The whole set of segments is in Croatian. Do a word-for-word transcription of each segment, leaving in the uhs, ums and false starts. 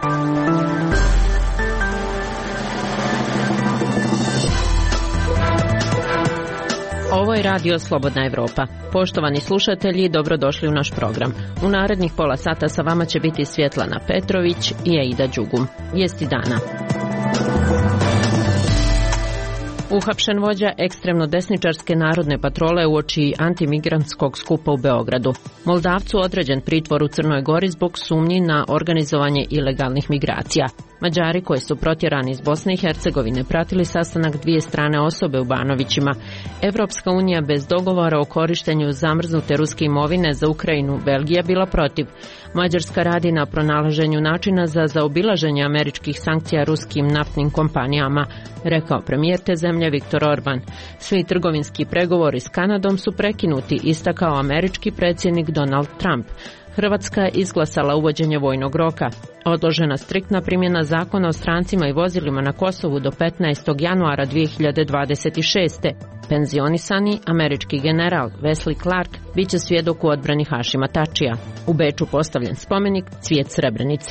Ovo je Radio Slobodna Evropa. Poštovani slušatelji, dobrodošli u naš program. U narednih pola sata sa vama će biti Svjetlana Petrović i Aida Đugum. Vijesti dana. Uhapšen vođa ekstremno desničarske narodne patrole uoči antimigrantskog skupa u Beogradu. Moldavcu određen pritvor u Crnoj Gori zbog sumnji na organizovanje ilegalnih migracija. Mađari koji su protjerani iz Bosne i Hercegovine pratili sastanak dvije strane osobe u Banovićima. Evropska unija bez dogovora o korištenju zamrznute ruske imovine za Ukrajinu, Belgija bila protiv. Mađarska radi na pronalaženju načina za zaobilaženje američkih sankcija ruskim naftnim kompanijama, rekao premijer te zemlje Viktor Orban. Svi trgovinski pregovori s Kanadom su prekinuti, istakao američki predsjednik Donald Trump. Hrvatska je izglasala uvođenje vojnog roka. Odložena striktna primjena zakona o strancima i vozilima na Kosovu do petnaestog januara dvije hiljade dvadeset šeste. Penzionisani američki general Wesley Clark bit će svjedok u odbrani Hašima Tačija. U Beču postavljen spomenik Cvijet Srebrenice.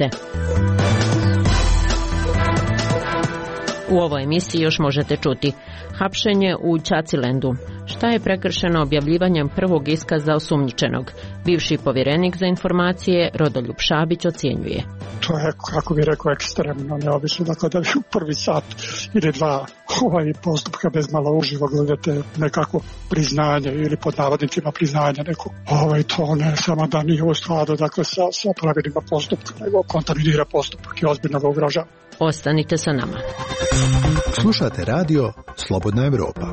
U ovoj emisiji još možete čuti hapšenje u Ćacilendu. Šta je prekršeno objavljivanjem prvog iskaza osumnjičenog? Bivši povjerenik za informacije Rodoljub Šabić ocjenjuje. To je, kako bih rekao, ekstremno neobično. Dakle, da vi u prvi sat ili dva ovaj postupka bez malo uživo gledate nekako priznanje ili pod navodnicima priznanje nekog. Ovaj to ne samo da nije u skladu dakle, sa, sa pravilima postupka, nego kontaminira postupak i ozbiljno ga ugrožava. Ostanite sa nama. Slušate radio Slobodna Evropa.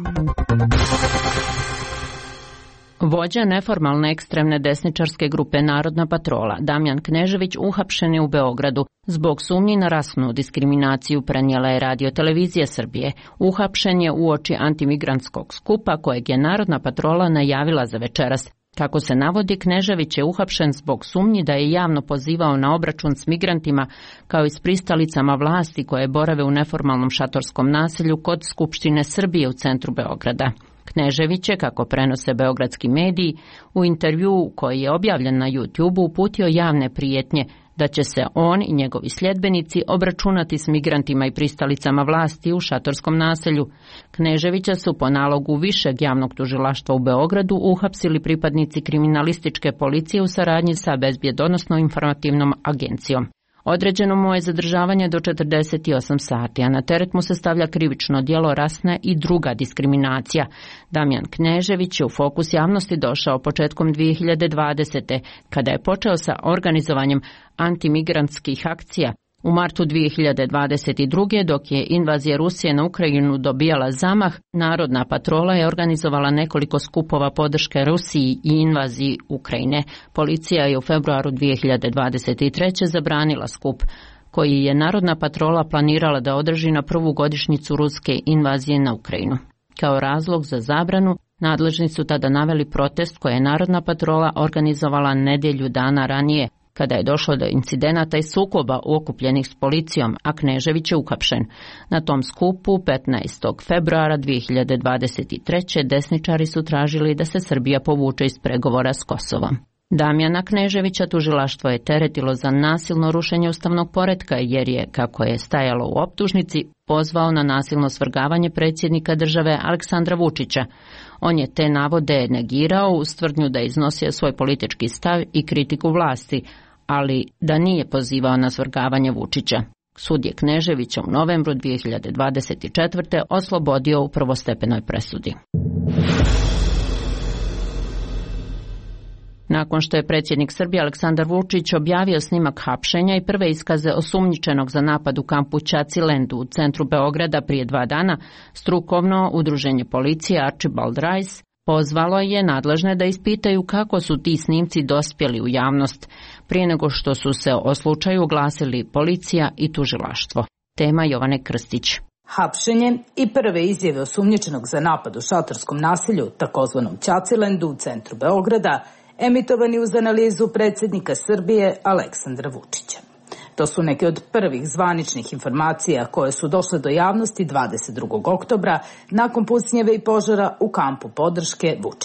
Vođa neformalne ekstremne desničarske grupe Narodna patrola Damjan Knežević uhapšen je u Beogradu. Zbog sumnji na rasnu diskriminaciju prenijela je Radio Televizija Srbije. Uhapšen je uoči antimigrantskog skupa kojeg je Narodna patrola najavila za večeras. Kako se navodi, Knežević je uhapšen zbog sumnji da je javno pozivao na obračun s migrantima kao i s pristalicama vlasti koje borave u neformalnom šatorskom naselju kod Skupštine Srbije u centru Beograda. Knežević je, kako prenose beogradski mediji, u intervjuu koji je objavljen na YouTubeu uputio javne prijetnje da će se on i njegovi sljedbenici obračunati s migrantima i pristalicama vlasti u šatorskom naselju. Kneževića su po nalogu Višeg javnog tužilaštva u Beogradu uhapsili pripadnici kriminalističke policije u saradnji sa Bezbjedonosno-informativnom agencijom. Određeno mu je zadržavanje do četrdeset osam sati, a na teret mu se stavlja krivično djelo rasne i druga diskriminacija. Damjan Knežević je u fokus javnosti došao početkom dvije hiljade dvadesete. kada je počeo sa organizovanjem antimigrantskih akcija. U martu dvije hiljade dvadeset druge. dok je invazija Rusije na Ukrajinu dobijala zamah, Narodna patrola je organizovala nekoliko skupova podrške Rusiji i invaziji Ukrajine. Policija je u februaru dvije hiljade dvadeset treće. zabranila skup koji je Narodna patrola planirala da održi na prvu godišnjicu ruske invazije na Ukrajinu. Kao razlog za zabranu, nadležni su tada naveli protest koje je Narodna patrola organizovala nedjelju dana ranije, kada je došlo do incidenata i sukoba okupljenih s policijom, a Knežević je uhapšen. Na tom skupu petnaestog februara dvije hiljade dvadeset treće. desničari su tražili da se Srbija povuče iz pregovora s Kosovom. Damjana Kneževića tužilaštvo je teretilo za nasilno rušenje ustavnog poretka jer je, kako je stajalo u optužnici, pozvao na nasilno svrgavanje predsjednika države Aleksandra Vučića. On je te navode negirao uz tvrdnju da je iznosio svoj politički stav i kritiku vlasti, ali da nije pozivao na svrgavanje Vučića. Sud je Kneževića u novembru dvije hiljade dvadeset četvrte. oslobodio u prvostepenoj presudi. Nakon što je predsjednik Srbije Aleksandar Vučić objavio snimak hapšenja i prve iskaze osumnjičenog za napad u kampu Ćacilendu u centru Beograda prije dva dana, strukovno udruženje policije Archibald Rice pozvalo je nadležne da ispitaju kako su ti snimci dospjeli u javnost, prije nego što su se o slučaju oglasili policija i tužilaštvo. Tema Jovane Krstić. Hapšenje i prve izjave osumnjičenog za napad u šatorskom naselju, takozvanom Ćacilendu u centru Beograda, emitovani uz analizu predsjednika Srbije Aleksandra Vučića. To su neke od prvih zvaničnih informacija koje su došle do javnosti dvadeset drugog oktobra nakon pucnjeve i požara u kampu podrške Vučiću.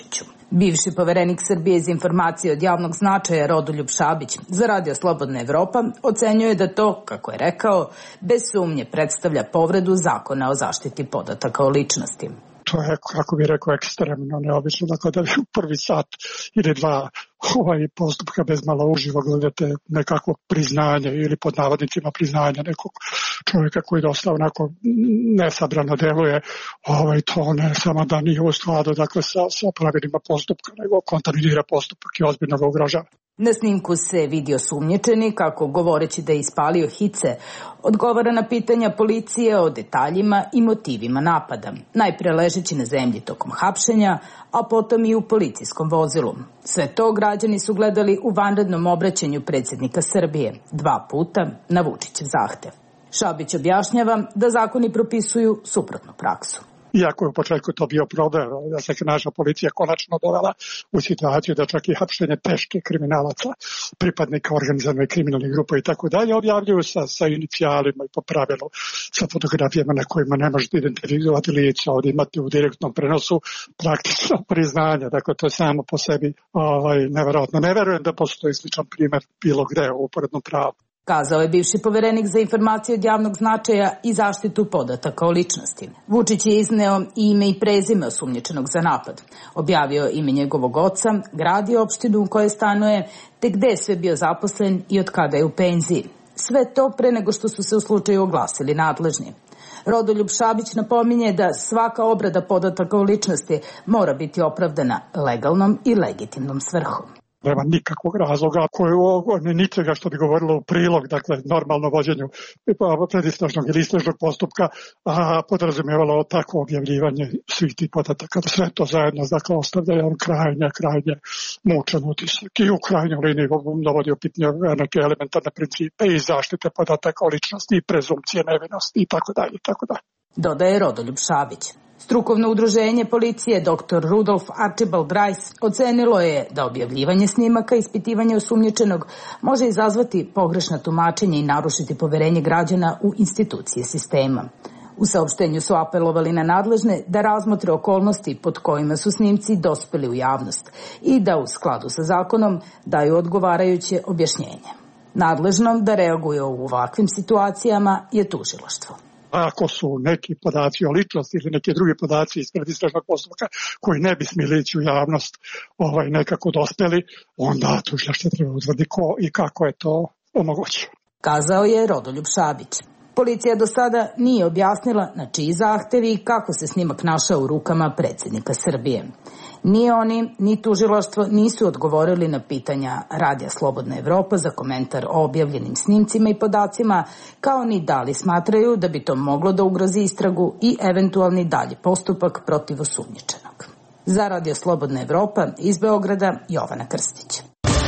Bivši poverenik Srbije za informacije od javnog značaja Rodoljub Šabić za Radio Slobodna Evropa ocenjuje da to, kako je rekao, bez sumnje predstavlja povredu zakona o zaštiti podataka o ličnosti. To je, kako bih rekao, ekstremno neobično. Dakle, da vi u prvi sat ili dva ovaj postupka bez malo uživo gledate nekako priznanje ili pod navodnicima priznanje nekog čovjeka koji dosta onako nesabrano deluje, ovaj, to ne samo da nije u skladu dakle, sa, sa pravilima postupka, nego kontaminira postupak i ozbiljno ga ugrožava. Na snimku se vidi osumnjičeni kako, govoreći da je ispalio hice, odgovara na pitanja policije o detaljima i motivima napada. Najpre ležeći na zemlji tokom hapšenja, a potom i u policijskom vozilu. Sve to građani su gledali u vanrednom obraćanju predsjednika Srbije, dva puta na Vučićev zahtev. Šabić objašnjava da zakoni propisuju suprotnu praksu. Iako je u početku to bio problem, da se naša policija konačno dovela u situaciju da čak i hapšenje teških kriminalaca, pripadnika organizovane kriminalne grupe i tako dalje, objavljuju sa, sa inicijalima i po pravilu sa fotografijama na kojima ne možete identifikovati lice. Ovdje imate u direktnom prenosu praktično priznanje. Dakle, to je samo po sebi ovaj, neverovatno. Ne verujem da postoji sličan primjer bilo gde u uporednom pravu. Kazao je bivši poverenik za informacije od javnog značaja i zaštitu podataka o ličnosti. Vučić je izneo ime i prezime osumnjičenog za napad. Objavio ime njegovog oca, grad i opštinu u kojoj stanuje, te gde je sve bio zaposlen i od kada je u penziji. Sve to pre nego što su se u slučaju oglasili nadležni. Rodoljub Šabić napominje da svaka obrada podataka o ličnosti mora biti opravdana legalnom i legitimnom svrhom. Nema nikakvog razloga koje je ničega što bi govorilo u prilog, dakle, normalno vođenju predistražnog ili istražnog postupka, a podrazumijevalo takvo objavljivanje svih tih podataka. Sve to zajedno, dakle, ostavlja jedan krajnje, krajnje mučan utisak i u krajnjoj liniji dovodi u pitanje neke elementarne principe i zaštite podataka o ličnosti i prezumcije nevinosti i tako dalje, tako dalje. Dodaje Rodoljub Šabić. Strukovno udruženje policije doktor Rudolf Archibald Rice ocenilo je da objavljivanje snimaka i ispitivanje osumnjičenog može izazvati pogrešna tumačenja i narušiti poverenje građana u institucije sistema. U saopštenju su apelovali na nadležne da razmotre okolnosti pod kojima su snimci dospeli u javnost i da u skladu sa zakonom daju odgovarajuće objašnjenje. Nadležnom da reaguje u ovakvim situacijama je tužilaštvo. Ako su neki podaci o ličnosti ili neki drugi podaci iz predistražnog postupka koji ne bi smjeli ići u javnost ovaj, nekako dospjeli, onda tužilaštvo treba utvrditi ko i kako je to omogućio. Kazao je Rodoljub Šabić. Policija do sada nije objasnila na čiji zahtevi i kako se snimak našao u rukama predsjednika Srbije. Ni oni, ni tužilaštvo nisu odgovorili na pitanja Radija Slobodna Evropa za komentar o objavljenim snimcima i podacima, kao ni da li smatraju da bi to moglo da ugrozi istragu i eventualni dalji postupak protiv osumnjičenog. Za Radio Slobodna Evropa iz Beograda, Jovana Krstić.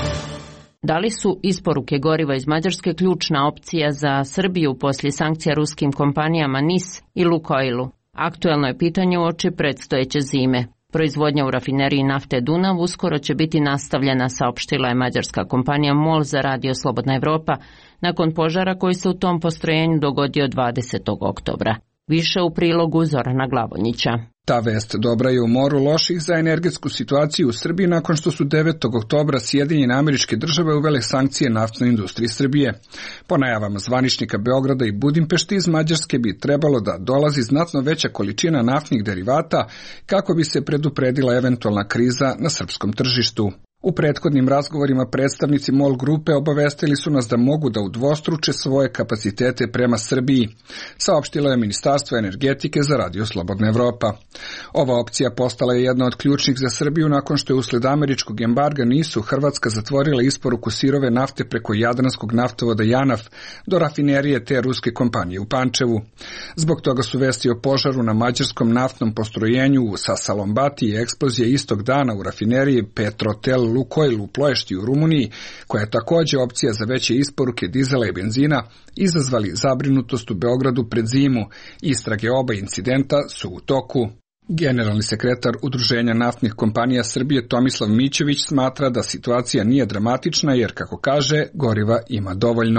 Da li su isporuke goriva iz Mađarske ključna opcija za Srbiju poslije sankcija ruskim kompanijama N I S i Lukoilu? Aktuelno je pitanje uoči predstojeće zime. Proizvodnja u rafineriji nafte Dunav uskoro će biti nastavljena, saopštila je mađarska kompanija MOL za Radio Slobodna Evropa, nakon požara koji se u tom postrojenju dogodio dvadesetog oktobra. Više u prilogu Zorana Glavonjića. Ta vest dobra je u moru loših za energetsku situaciju u Srbiji nakon što su devetog oktobra Sjedinjene Američke Države uvele sankcije naftnoj industriji Srbije. Po najavama zvaničnika Beograda i Budimpešti iz Mađarske bi trebalo da dolazi znatno veća količina naftnih derivata kako bi se predupredila eventualna kriza na srpskom tržištu. U prethodnim razgovorima predstavnici MOL grupe obavestili su nas da mogu da udvostruče svoje kapacitete prema Srbiji, saopštilo je Ministarstvo energetike za Radio Slobodna Evropa. Ova opcija postala je jedna od ključnih za Srbiju nakon što je usled američkog embarga nisu Hrvatska zatvorila isporuku sirove nafte preko jadranskog naftovoda JANAF do rafinerije te ruske kompanije u Pančevu. Zbog toga su vesti o požaru na mađarskom naftnom postrojenju u Sasalombati i eksplozije istog dana u rafineriji Petrotel Lukoil u Ploješti u Rumuniji, koja je također opcija za veće isporuke dizela i benzina, izazvali zabrinutost u Beogradu pred zimu. Istrage oba incidenta su u toku. Generalni sekretar Udruženja naftnih kompanija Srbije Tomislav Mićević smatra da situacija nije dramatična jer, kako kaže, goriva ima dovoljno.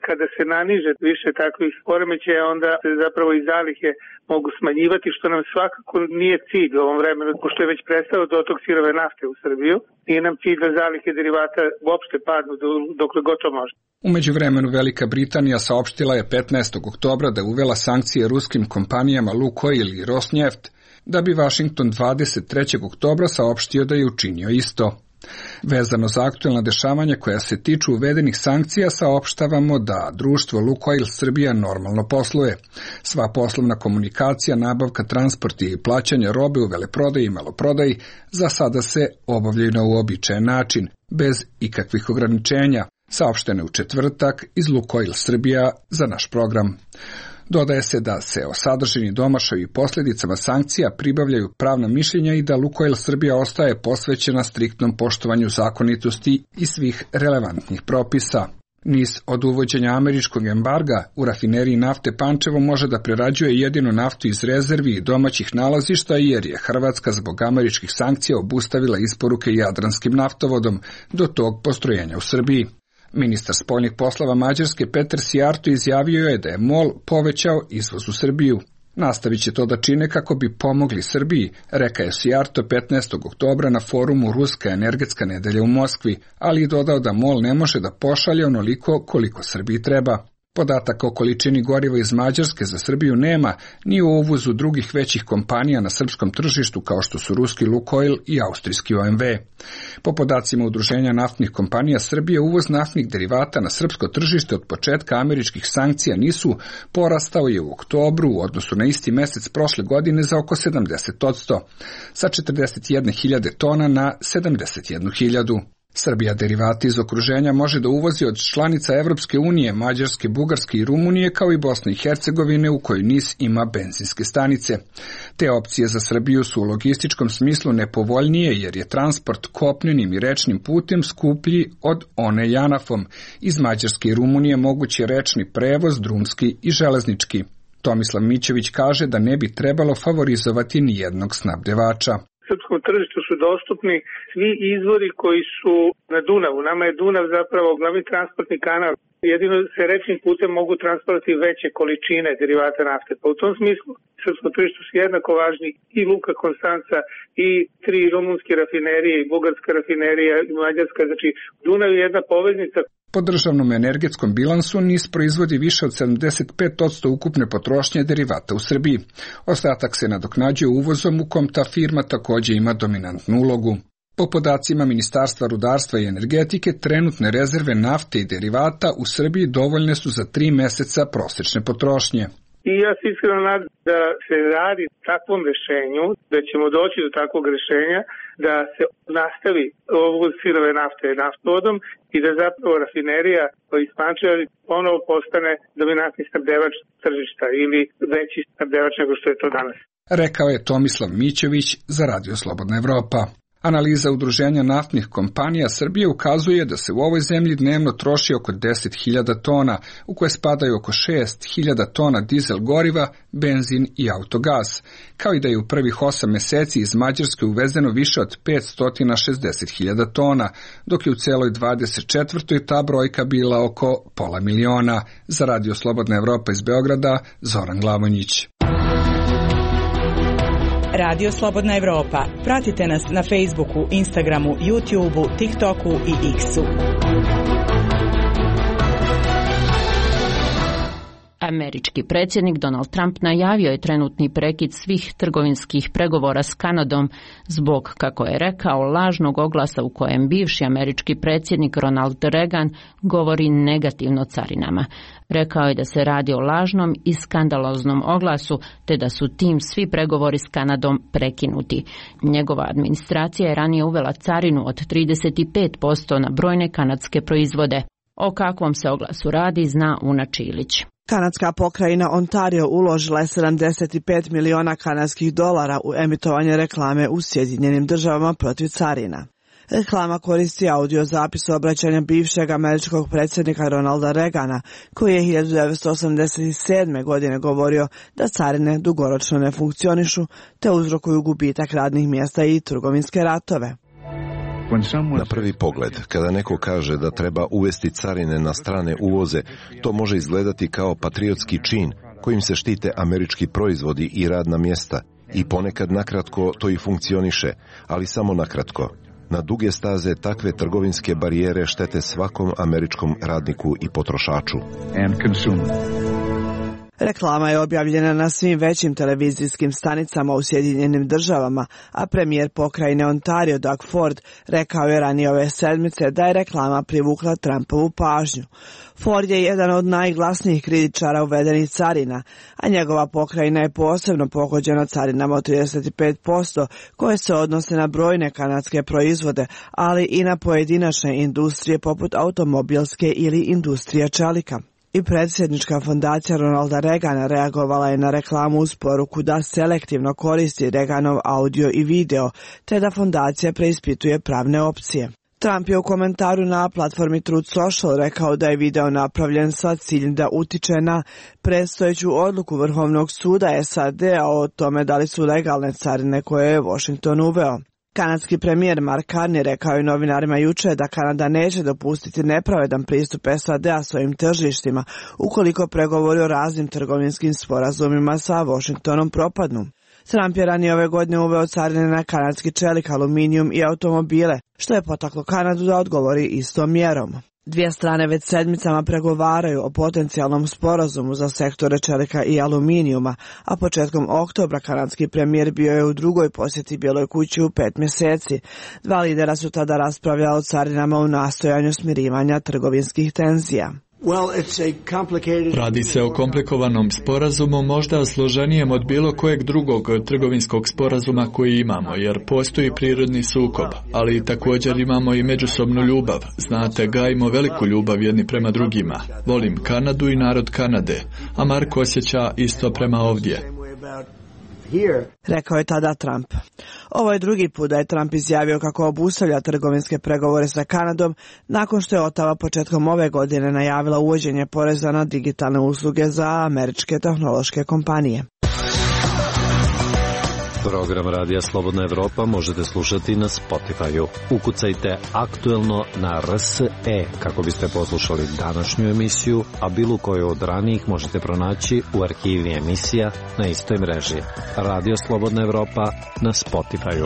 Kada se naniže više takvih poremećaja, onda se zapravo i zalihe mogu smanjivati, što nam svakako nije cilj u ovom vremenu, pošto je već prestao dotok sirove nafte u Srbiju. Nije nam cilj da zalihe derivata uopšte padnu dokle god to može. U međuvremenu Velika Britanija saopštila je petnaestog oktobra da je uvela sankcije ruskim kompanijama Lukoil i Rosneft, da bi Washington dvadeset trećeg oktobra saopštio da je učinio isto. Vezano za aktuelna dešavanja koja se tiču uvedenih sankcija, saopštavamo da društvo Lukoil Srbija normalno posluje. Sva poslovna komunikacija, nabavka, transport i plaćanje robe u veleprodaji i maloprodaji za sada se obavljaju na uobičajen način, bez ikakvih ograničenja, saopštene u četvrtak iz Lukoil Srbija za naš program. Dodaje se da se o sadržini, domašaju i posljedicama sankcija pribavljaju pravna mišljenja i da Lukoil Srbija ostaje posvećena striktnom poštovanju zakonitosti i svih relevantnih propisa. N I S od uvođenja američkog embarga u rafineriji nafte Pančevo može da prerađuje jedino naftu iz rezervi i domaćih nalazišta, jer je Hrvatska zbog američkih sankcija obustavila isporuke Jadranskim naftovodom do tog postrojenja u Srbiji. Ministar spoljnih poslova Mađarske Peter Sijarto izjavio je da je MOL povećao izvoz u Srbiju. Nastavit će to da čine kako bi pomogli Srbiji, rekao je Sijarto petnaestog oktobra na forumu Ruska energetska nedelja u Moskvi, ali i dodao da MOL ne može da pošalje onoliko koliko Srbiji treba. Podataka o količini goriva iz Mađarske za Srbiju nema, ni o uvozu drugih većih kompanija na srpskom tržištu kao što su ruski Lukoil i austrijski O M V. Po podacima Udruženja naftnih kompanija Srbije, uvoz naftnih derivata na srpsko tržište od početka američkih sankcija nisu porastao je u oktobru u odnosu na isti mesec prošle godine za oko sedamdeset posto, sa četrdeset jedne hiljade tona na sedamdeset jednu hiljadu. Srbija derivati iz okruženja može da uvozi od članica Evropske unije, Mađarske, Bugarske i Rumunije, kao i Bosne i Hercegovine, u kojoj N I S ima benzinske stanice. Te opcije za Srbiju su u logističkom smislu nepovoljnije, jer je transport kopnenim i rečnim putem skuplji od one janafom. Iz Mađarske i Rumunije mogući rečni prevoz, drumski i železnički. Tomislav Mićević kaže da ne bi trebalo favorizovati ni jednog snabdevača. Srpskom tržištu su dostupni svi izvori koji su na Dunavu. Nama je Dunav zapravo glavni transportni kanal. Jedino se rečnim putem mogu transportovati veće količine derivata nafte. Pa u tom smislu srpskom tržištu su jednako važni i Luka Konstanca i tri rumunske rafinerije i bugarska rafinerija i mađarska. Znači Dunav je jedna poveznica. Po državnom energetskom bilansu N I S proizvodi više od sedamdeset pet posto ukupne potrošnje derivata u Srbiji. Ostatak se nadoknađuje uvozom u kom ta firma također ima dominantnu ulogu. Po podacima Ministarstva rudarstva i energetike, trenutne rezerve nafte i derivata u Srbiji dovoljne su za tri meseca prosječne potrošnje. I ja se iskreno nadam da se radi takvom rešenju, da ćemo doći do takvog rešenja, da se nastavi uvoz sirove nafte naftovodom i da zapravo rafinerija iz Pančeva ponovo postane dominantni snabdevač tržišta ili veći snabdevač nego što je to danas. Rekao je Tomislav Mićević za Radio Slobodna Evropa. Analiza Udruženja naftnih kompanija Srbije ukazuje da se u ovoj zemlji dnevno troši oko deset hiljada tona, u koje spadaju oko šest hiljada tona dizel goriva, benzin i autogas, kao i da je u prvih osam meseci iz Mađarske uvezeno više od petsto šezdeset hiljada tona, dok je u celoj dvadeset četvrtoj ta brojka bila oko pola miliona. Za Radio Slobodna Evropa iz Beograda, Zoran Glavonjić. Radio Slobodna Evropa. Pratite nas na Facebooku, Instagramu, YouTubeu, TikToku i X-u. Američki predsjednik Donald Trump najavio je trenutni prekid svih trgovinskih pregovora s Kanadom zbog, kako je rekao, lažnog oglasa u kojem bivši američki predsjednik Ronald Reagan govori negativno o carinama. Rekao je da se radi o lažnom i skandaloznom oglasu, te da su tim svi pregovori s Kanadom prekinuti. Njegova administracija je ranije uvela carinu od trideset pet posto na brojne kanadske proizvode. O kakvom se oglasu radi, zna Una Čilić. Kanadska pokrajina Ontario uložila je sedamdeset pet miliona kanadskih dolara u emitovanje reklame u Sjedinjenim državama protiv carina. Reklama koristi audio zapis obraćanja bivšeg američkog predsjednika Ronalda Reagana, koji je hiljadu devetsto osamdeset sedme. godine govorio da carine dugoročno ne funkcionišu te uzrokuju gubitak radnih mjesta i trgovinske ratove. Na prvi pogled, kada neko kaže da treba uvesti carine na strane uvoze, to može izgledati kao patriotski čin kojim se štite američki proizvodi i radna mjesta. I ponekad nakratko to i funkcioniše, ali samo nakratko. Na duge staze takve trgovinske barijere štete svakom američkom radniku i potrošaču. Reklama je objavljena na svim većim televizijskim stanicama u Sjedinjenim državama, a premijer pokrajine Ontario Doug Ford rekao je ranije ove sedmice da je reklama privukla Trumpovu pažnju. Ford je jedan od najglasnijih kritičara uvedenih carina, a njegova pokrajina je posebno pogođena carinama od trideset pet posto koje se odnose na brojne kanadske proizvode, ali i na pojedinačne industrije poput automobilske ili industrija čelika. I predsjednička fondacija Ronalda Reagana reagovala je na reklamu uz poruku da selektivno koristi Reaganov audio i video, te da fondacija preispituje pravne opcije. Trump je u komentaru na platformi Truth Social rekao da je video napravljen sa ciljem da utiče na predstojeću odluku Vrhovnog suda S A D-a o tome da li su legalne carine koje je Washington uveo. Kanadski premijer Mark Carney rekao je novinarima juče da Kanada neće dopustiti nepravedan pristup S A D-a svojim tržištima ukoliko pregovori o raznim trgovinskim sporazumima sa Washingtonom propadnu. Trump je ranije ove godine uveo carine na kanadski čelik, aluminijum i automobile, što je potaklo Kanadu da odgovori istom mjerom. Dvije strane već sedmicama pregovaraju o potencijalnom sporazumu za sektore čelika i aluminijuma, a početkom oktobra kanadski premijer bio je u drugoj posjeti Bijeloj kući u pet mjeseci. Dva lidera su tada raspravljali o carinama u nastojanju smirivanja trgovinskih tenzija. Radi se o komplikovanom sporazumu, možda složenijem od bilo kojeg drugog trgovinskog sporazuma koji imamo, jer postoji prirodni sukob, ali također imamo i međusobnu ljubav. Znate, gajimo veliku ljubav jedni prema drugima. Volim Kanadu i narod Kanade, a Mark osjeća isto prema ovdje. Rekao je tada Trump. Ovo je drugi put da je Trump izjavio kako obustavlja trgovinske pregovore sa Kanadom nakon što je Ottawa početkom ove godine najavila uvođenje poreza na digitalne usluge za američke tehnološke kompanije. Program Radija Slobodna Evropa možete slušati na Spotify-u. Ukucajte aktuelno na R S E kako biste poslušali današnju emisiju, a bilo koju od ranijih možete pronaći u arhivi emisija na istoj mreži. Radio Slobodna Evropa na Spotify-u.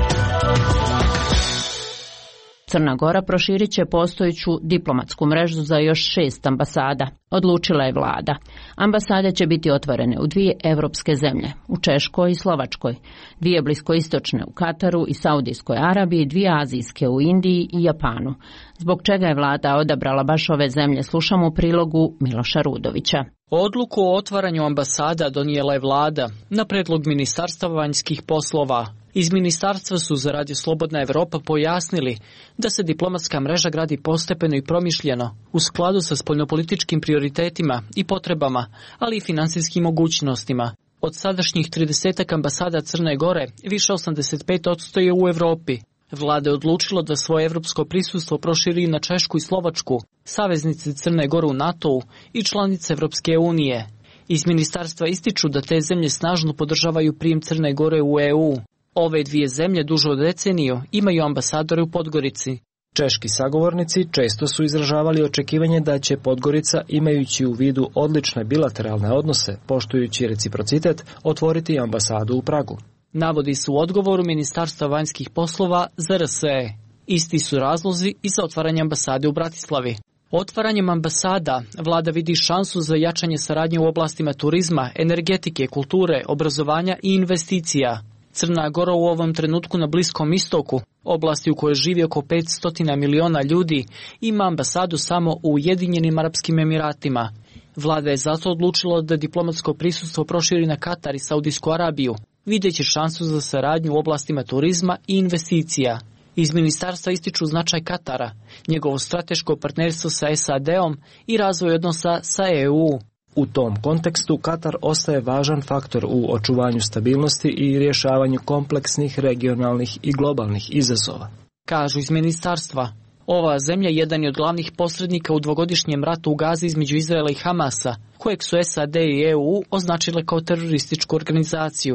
Crna Gora proširit će postojeću diplomatsku mrežu za još šest ambasada. Odlučila je vlada. Ambasade će biti otvorene u dvije evropske zemlje, u Češkoj i Slovačkoj, dvije bliskoistočne u Kataru i Saudijskoj Arabiji, dvije azijske u Indiji i Japanu. Zbog čega je vlada odabrala baš ove zemlje, slušamo u prilogu Miloša Rudovića. Odluku o otvaranju ambasada donijela je vlada na predlog Ministarstva vanjskih poslova. Iz ministarstva su za Radio Slobodna Evropa pojasnili da se diplomatska mreža gradi postepeno i promišljeno u skladu sa spoljnopolitičkim prioritetima i potrebama, ali i finansijskim mogućnostima. Od sadašnjih trideset ambasada Crne Gore, više osamdeset pet posto je u Evropi. Vlada je odlučila da svoje evropsko prisustvo proširi na Češku i Slovačku, saveznice Crne Gore u NATO-u i članice Evropske unije. Iz ministarstva ističu da te zemlje snažno podržavaju prijem Crne Gore u E U. Ove dvije zemlje duže od deceniju imaju ambasadore u Podgorici. Češki sagovornici često su izražavali očekivanje da će Podgorica, imajući u vidu odlične bilateralne odnose, poštujući reciprocitet, otvoriti ambasadu u Pragu. Navodi se u odgovoru Ministarstva vanjskih poslova za R S E. Isti su razlozi i za otvaranje ambasade u Bratislavi. Otvaranjem ambasada vlada vidi šansu za jačanje saradnje u oblastima turizma, energetike, kulture, obrazovanja i investicija. Crna Gora u ovom trenutku na Bliskom istoku, oblasti u kojoj živi oko petsto miliona ljudi, ima ambasadu samo u Ujedinjenim Arapskim Emiratima. Vlada je zato odlučila da diplomatsko prisustvo proširi na Katar i Saudijsku Arabiju, videći šansu za saradnju u oblastima turizma i investicija. Iz ministarstva ističu značaj Katara, njegovo strateško partnerstvo sa S A D-om i razvoj odnosa sa E U. U tom kontekstu Katar ostaje važan faktor u očuvanju stabilnosti i rješavanju kompleksnih regionalnih i globalnih izazova. Kažu iz ministarstva, ova zemlja jedan je od glavnih posrednika u dvogodišnjem ratu u Gazi između Izraela i Hamasa, kojeg su S A D i E U označile kao terorističku organizaciju.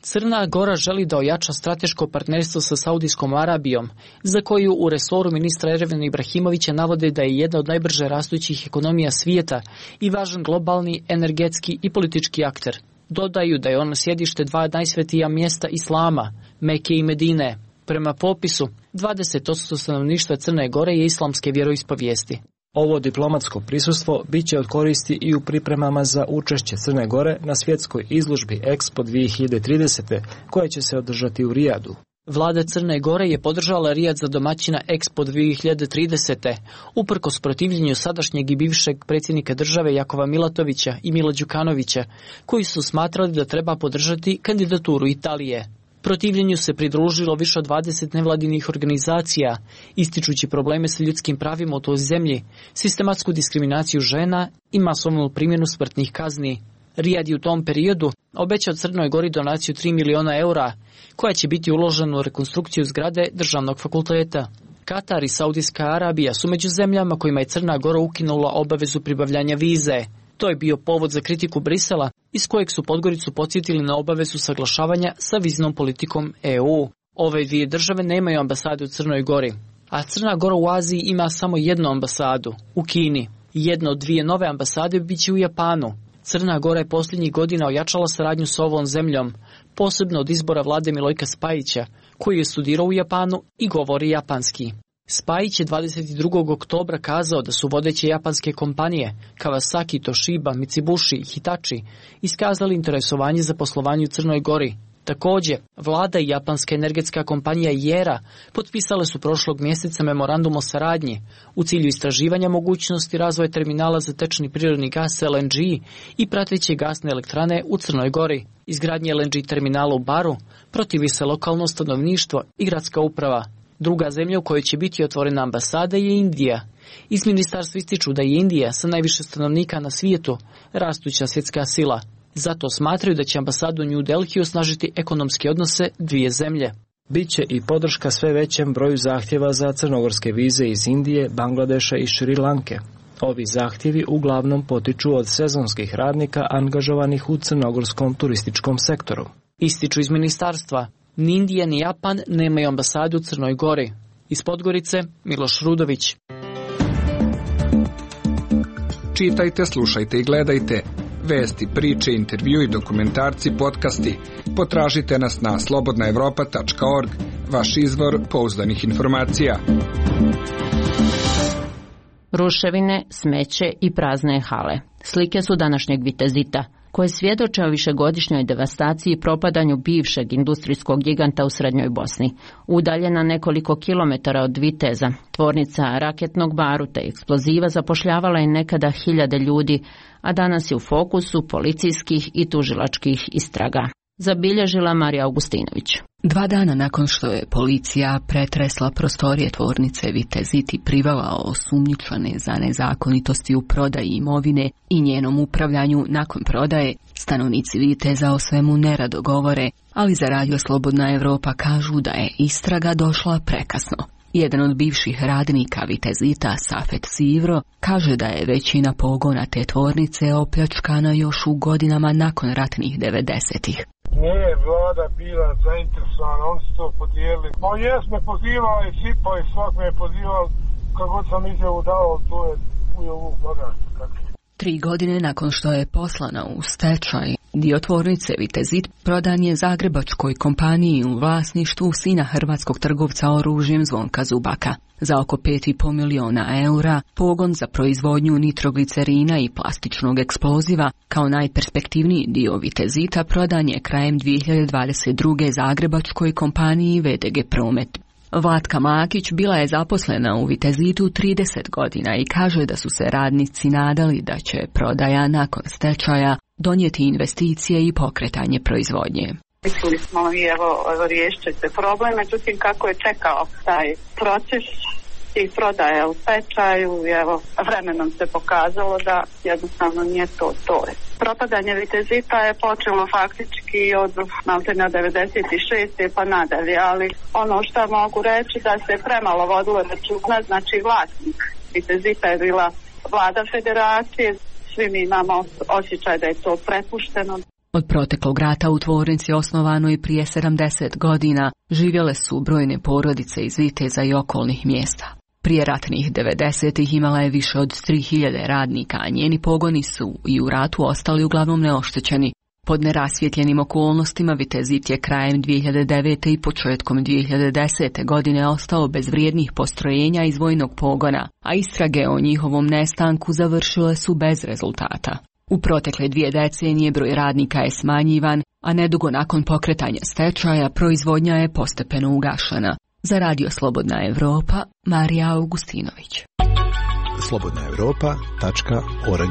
Crna Gora želi da ojača strateško partnerstvo sa Saudijskom Arabijom, za koju u resoru ministra Ervena Ibrahimovića navode da je jedna od najbrže rastućih ekonomija svijeta i važan globalni, energetski i politički akter. Dodaju da je ono sjedište dva najsvetija mjesta islama, Mekke i Medine. Prema popisu, dvadeset posto stanovništva Crne Gore je islamske vjeroispovijesti. Ovo diplomatsko prisustvo bit će od koristi i u pripremama za učešće Crne Gore na svjetskoj izložbi Expo dvije hiljade trideset. koja će se održati u Rijadu. Vlada Crne Gore je podržala Rijad za domaćina Expo dvije hiljade trideset. uprkos protivljenju sadašnjeg i bivšeg predsjednika države Jakova Milatovića i Mila Đukanovića, koji su smatrali da treba podržati kandidaturu Italije. Protivljenju se pridružilo više od dvadeset nevladinih organizacija, ističući probleme sa ljudskim pravima u toj zemlji, sistematsku diskriminaciju žena i masovnu primjenu smrtnih kazni. Rijad je u tom periodu obećao Crnoj Gori donaciju tri miliona eura, koja će biti uložena u rekonstrukciju zgrade državnog fakulteta. Katar i Saudijska Arabija su među zemljama kojima je Crna Gora ukinula obavezu pribavljanja vize. To je bio povod za kritiku Brisela, iz kojeg su Podgoricu podsjetili na obavezu saglašavanja sa viznom politikom E U. Ove dvije države nemaju ambasade u Crnoj Gori, a Crna Gora u Aziji ima samo jednu ambasadu, u Kini. Jedna od dvije nove ambasade biće u Japanu. Crna Gora je posljednjih godina ojačala saradnju s ovom zemljom, posebno od izbora vlade Milojka Spajića, koji je studirao u Japanu i govori japanski. Spajić je dvadeset drugog oktobra kazao da su vodeće japanske kompanije Kawasaki, Toshiba, Mitsubishi i Hitachi iskazali interesovanje za poslovanje u Crnoj Gori. Također, vlada i japanska energetska kompanija Jera potpisale su prošlog mjeseca memorandum o saradnji u cilju istraživanja mogućnosti razvoja terminala za tečni prirodni gas L N G i prateće gasne elektrane u Crnoj Gori. Izgradnje L N G terminala u Baru protivi se lokalno stanovništvo i gradska uprava. Druga zemlja u kojoj će biti otvorena ambasada je Indija. Iz ministarstva ističu da je Indija sa najviše stanovnika na svijetu rastuća svjetska sila. Zato smatraju da će ambasadu u New Delhi osnažiti ekonomske odnose dvije zemlje. Biće i podrška sve većem broju zahtjeva za crnogorske vize iz Indije, Bangladeša i Šri Lanke. Ovi zahtjevi uglavnom potiču od sezonskih radnika angažovanih u crnogorskom turističkom sektoru. Ističu iz ministarstva. Ni Indija ni Japan nemaju ambasadu u Crnoj Gori. Iz Podgorice, Miloš Rudović. Čitajte, slušajte i gledajte. Vesti, priče, intervju i dokumentarci, podcasti. Potražite nas na slobodna evropa tačka org, vaš izvor pouzdanih informacija. Ruševine, smeće i prazne hale. Slike su današnjeg Vitezita, koje svjedoče o višegodišnjoj devastaciji i propadanju bivšeg industrijskog giganta u Srednjoj Bosni. Udaljena nekoliko kilometara od Viteza, tvornica raketnog baruta i eksploziva zapošljavala je nekada hiljade ljudi, a danas je u fokusu policijskih i tužilačkih istraga. Zabilježila Marija Augustinović. Dva dana nakon što je policija pretresla prostorije tvornice Vitezit i privela osumnjičene za nezakonitosti u prodaji imovine i njenom upravljanju nakon prodaje, stanovnici Viteza o svemu nerado govore, ali za Radio Slobodna Evropa kažu da je istraga došla prekasno. Jedan od bivših radnika Vitezita, Safet Sivro, kaže da je većina pogona te tvornice opljačkana još u godinama nakon ratnih devedesetih. Nije vlada bila zainteresovana, oni su to podijelili. Pa jes me pozivao i Sipa i svak me je pozivao, kako sam izjavu dao, to je u ovu bagažu. Tri godine nakon što je poslana u stečaj, dio tvornice Vitezit prodan je zagrebačkoj kompaniji u vlasništvu sina hrvatskog trgovca oružjem Zvonka Zubaka. Za oko pet i pol miliona eura, pogon za proizvodnju nitroglicerina i plastičnog eksploziva, kao najperspektivniji dio Vitezita, prodan je krajem dvije hiljade dvadeset druge zagrebačkoj kompaniji V D G Promet. Vlatka Makić bila je zaposlena u Vitezitu trideset godina i kaže da su se radnici nadali da će prodaja nakon stečaja donijeti investicije i pokretanje proizvodnje. Mislili smo i evo, evo riješit će se problem, međutim kako je čekao taj proces i prodaje u stečaju, evo, vremenom se pokazalo da jednostavno nije to to. Propadanje Vitezita je počelo faktički od maltene devedeset šeste pa nadalje, ali ono što mogu reći da se premalo vodilo računa, znači vlasnik Vitezita je bila vlada federacije, svi mi imamo osjećaj da je to prepušteno. Od proteklog rata u tvornici osnovanoj prije sedamdeset godina živjele su brojne porodice iz Viteza i okolnih mjesta. Prije ratnih devedesetih imala je više od tri hiljade radnika, a njeni pogoni su i u ratu ostali uglavnom neoštećeni. Pod nerasvjetljenim okolnostima Vitezit je krajem dvije hiljade devete. i početkom dvije hiljade desete. godine ostao bez vrijednih postrojenja iz vojnog pogona, a istrage o njihovom nestanku završile su bez rezultata. U protekle dvije decenije broj radnika je smanjivan, a nedugo nakon pokretanja stečaja proizvodnja je postepeno ugašena. Za Radio Slobodna Evropa, Marija Augustinović. slobodna evropa tačka org.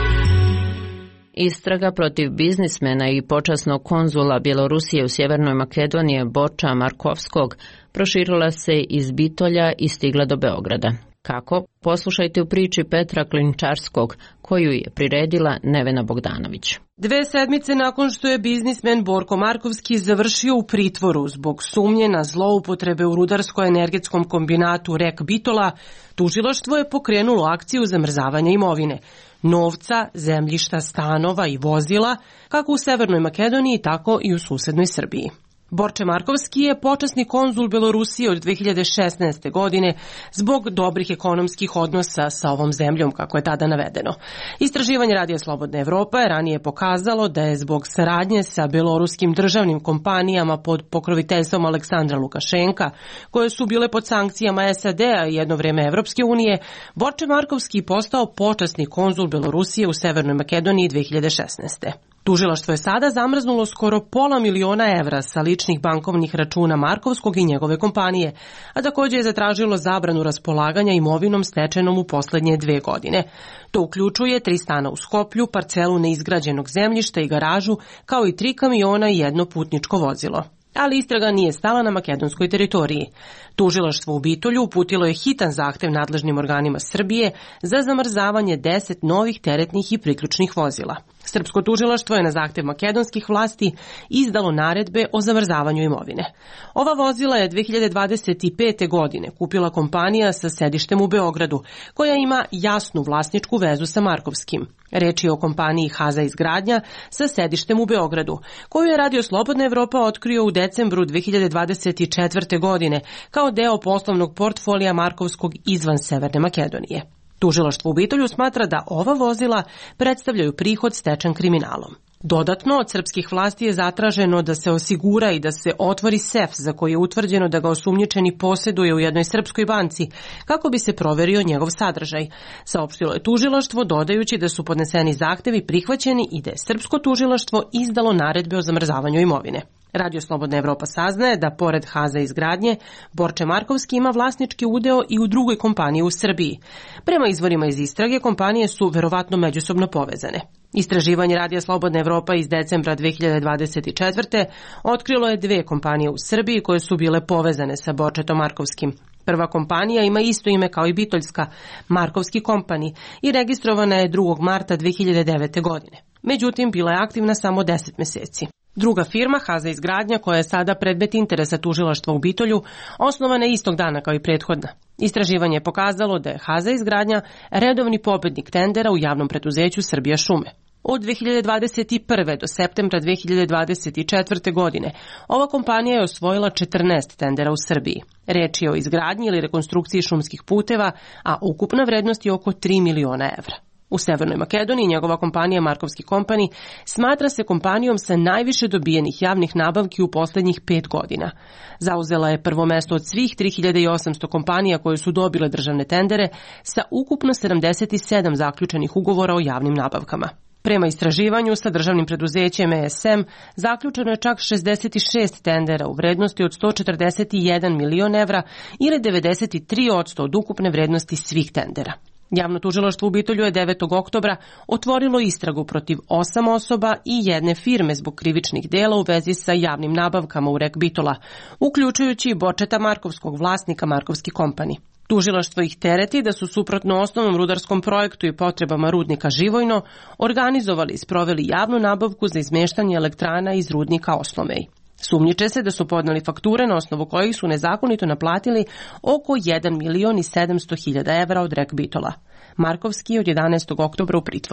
Istraga protiv biznismena i počasnog konzula Bjelorusije u Sjevernoj Makedoniji Borča Markovskog proširila se iz Bitolja i stigla do Beograda. Kako? Poslušajte u priči Petra Klinčarskog, koju je priredila Nevena Bogdanović. Dve sedmice nakon što je biznismen Borko Markovski završio u pritvoru zbog sumnje na zloupotrebe u rudarsko-energetskom kombinatu Rek Bitola, tužilaštvo je pokrenulo akciju zamrzavanja imovine, novca, zemljišta, stanova i vozila, kako u Severnoj Makedoniji, tako i u susednoj Srbiji. Borče Markovski je počasni konzul Belorusije od dve hiljade šesnaeste. godine zbog dobrih ekonomskih odnosa sa ovom zemljom, kako je tada navedeno. Istraživanje Radija Slobodna Evropa je ranije pokazalo da je zbog saradnje sa beloruskim državnim kompanijama pod pokroviteljstvom Aleksandra Lukašenka, koje su bile pod sankcijama S A D-a i jedno vrijeme Evropske unije, Borče Markovski postao počasni konzul Belorusije u Severnoj Makedoniji dve hiljade šesnaeste. Tužilaštvo je sada zamrznulo skoro pola miliona evra sa ličnih bankovnih računa Markovskog i njegove kompanije, a također je zatražilo zabranu raspolaganja imovinom stečenom u posljednje dve godine. To uključuje tri stana u Skoplju, parcelu neizgrađenog zemljišta i garažu, kao i tri kamiona i jedno putničko vozilo. Ali istraga nije stala na makedonskoj teritoriji. Tužilaštvo u Bitolju uputilo je hitan zahtev nadležnim organima Srbije za zamrzavanje deset novih teretnih i priključnih vozila. Srpsko tužilaštvo je na zahtev makedonskih vlasti izdalo naredbe o zamrzavanju imovine. Ova vozila je dve hiljade dvadeset pete. godine kupila kompanija sa sedištem u Beogradu, koja ima jasnu vlasničku vezu sa Markovskim. Reč je o kompaniji Haza Izgradnja sa sedištem u Beogradu, koju je Radio Slobodna Evropa otkrio u decembru dve hiljade dvadeset četvrte. godine kao deo poslovnog portfolija Markovskog izvan Severne Makedonije. Tužilaštvo u Bitolju smatra da ova vozila predstavljaju prihod stečen kriminalom. Dodatno, od srpskih vlasti je zatraženo da se osigura i da se otvori sef za koji je utvrđeno da ga osumnjičeni posjeduje u jednoj srpskoj banci, kako bi se proverio njegov sadržaj. Saopštilo je tužilaštvo, dodajući da su podneseni zahtevi prihvaćeni i da je srpsko tužilaštvo izdalo naredbe o zamrzavanju imovine. Radio Slobodna Evropa saznaje da pored Haza Izgradnje, Borče Markovski ima vlasnički udeo i u drugoj kompaniji u Srbiji. Prema izvorima iz istrage, kompanije su verovatno međusobno povezane. Istraživanje Radija Slobodna Evropa iz decembra dve hiljade dvadeset četvrte. otkrilo je dve kompanije u Srbiji koje su bile povezane sa Borčetom Markovskim. Prva kompanija ima isto ime kao i bitoljska, Markovski kompani, i registrovana je drugog marta dve hiljade devete. godine. Međutim, bila je aktivna samo deset mjeseci. Druga firma, Haza Izgradnja, koja je sada predmet interesa tužilaštva u Bitolju, osnovana je istog dana kao i prethodna. Istraživanje je pokazalo da je Haza Izgradnja redovni pobednik tendera u javnom preduzeću Srbija šume. Od dve hiljade dvadeset prve. do septembra dve hiljade dvadeset četvrte. godine ova kompanija je osvojila četrnaest tendera u Srbiji. Reč je o izgradnji ili rekonstrukciji šumskih puteva, a ukupna vrednost je oko tri miliona evra. U Severnoj Makedoniji njegova kompanija Markovski kompani smatra se kompanijom sa najviše dobijenih javnih nabavki u posljednjih pet godina. Zauzela je prvo mesto od svih tri hiljade osamsto kompanija koje su dobile državne tendere sa ukupno sedamdeset sedam zaključenih ugovora o javnim nabavkama. Prema istraživanju sa državnim preduzećem E S M zaključeno je čak šezdeset šest tendera u vrednosti od sto četrdeset jedan milion evra ili devedeset tri posto od ukupne vrednosti svih tendera. Javno tužilaštvo u Bitolju je devetog oktobra otvorilo istragu protiv osam osoba i jedne firme zbog krivičnih dela u vezi sa javnim nabavkama u Rek Bitola, uključujući i Borčeta Markovskog, vlasnika Markovski kompani. Tužilaštvo ih tereti da su suprotno osnovnom rudarskom projektu i potrebama rudnika Živojno organizovali i sproveli javnu nabavku za izmeštanje elektrana iz rudnika Oslomej. Sumnjiče se da su podneli fakture na osnovu kojih su nezakonito naplatili oko jedan milion i sedamsto hiljada evra od Rek Bitola. Markovski je od jedanaestog oktobra u pritvoru.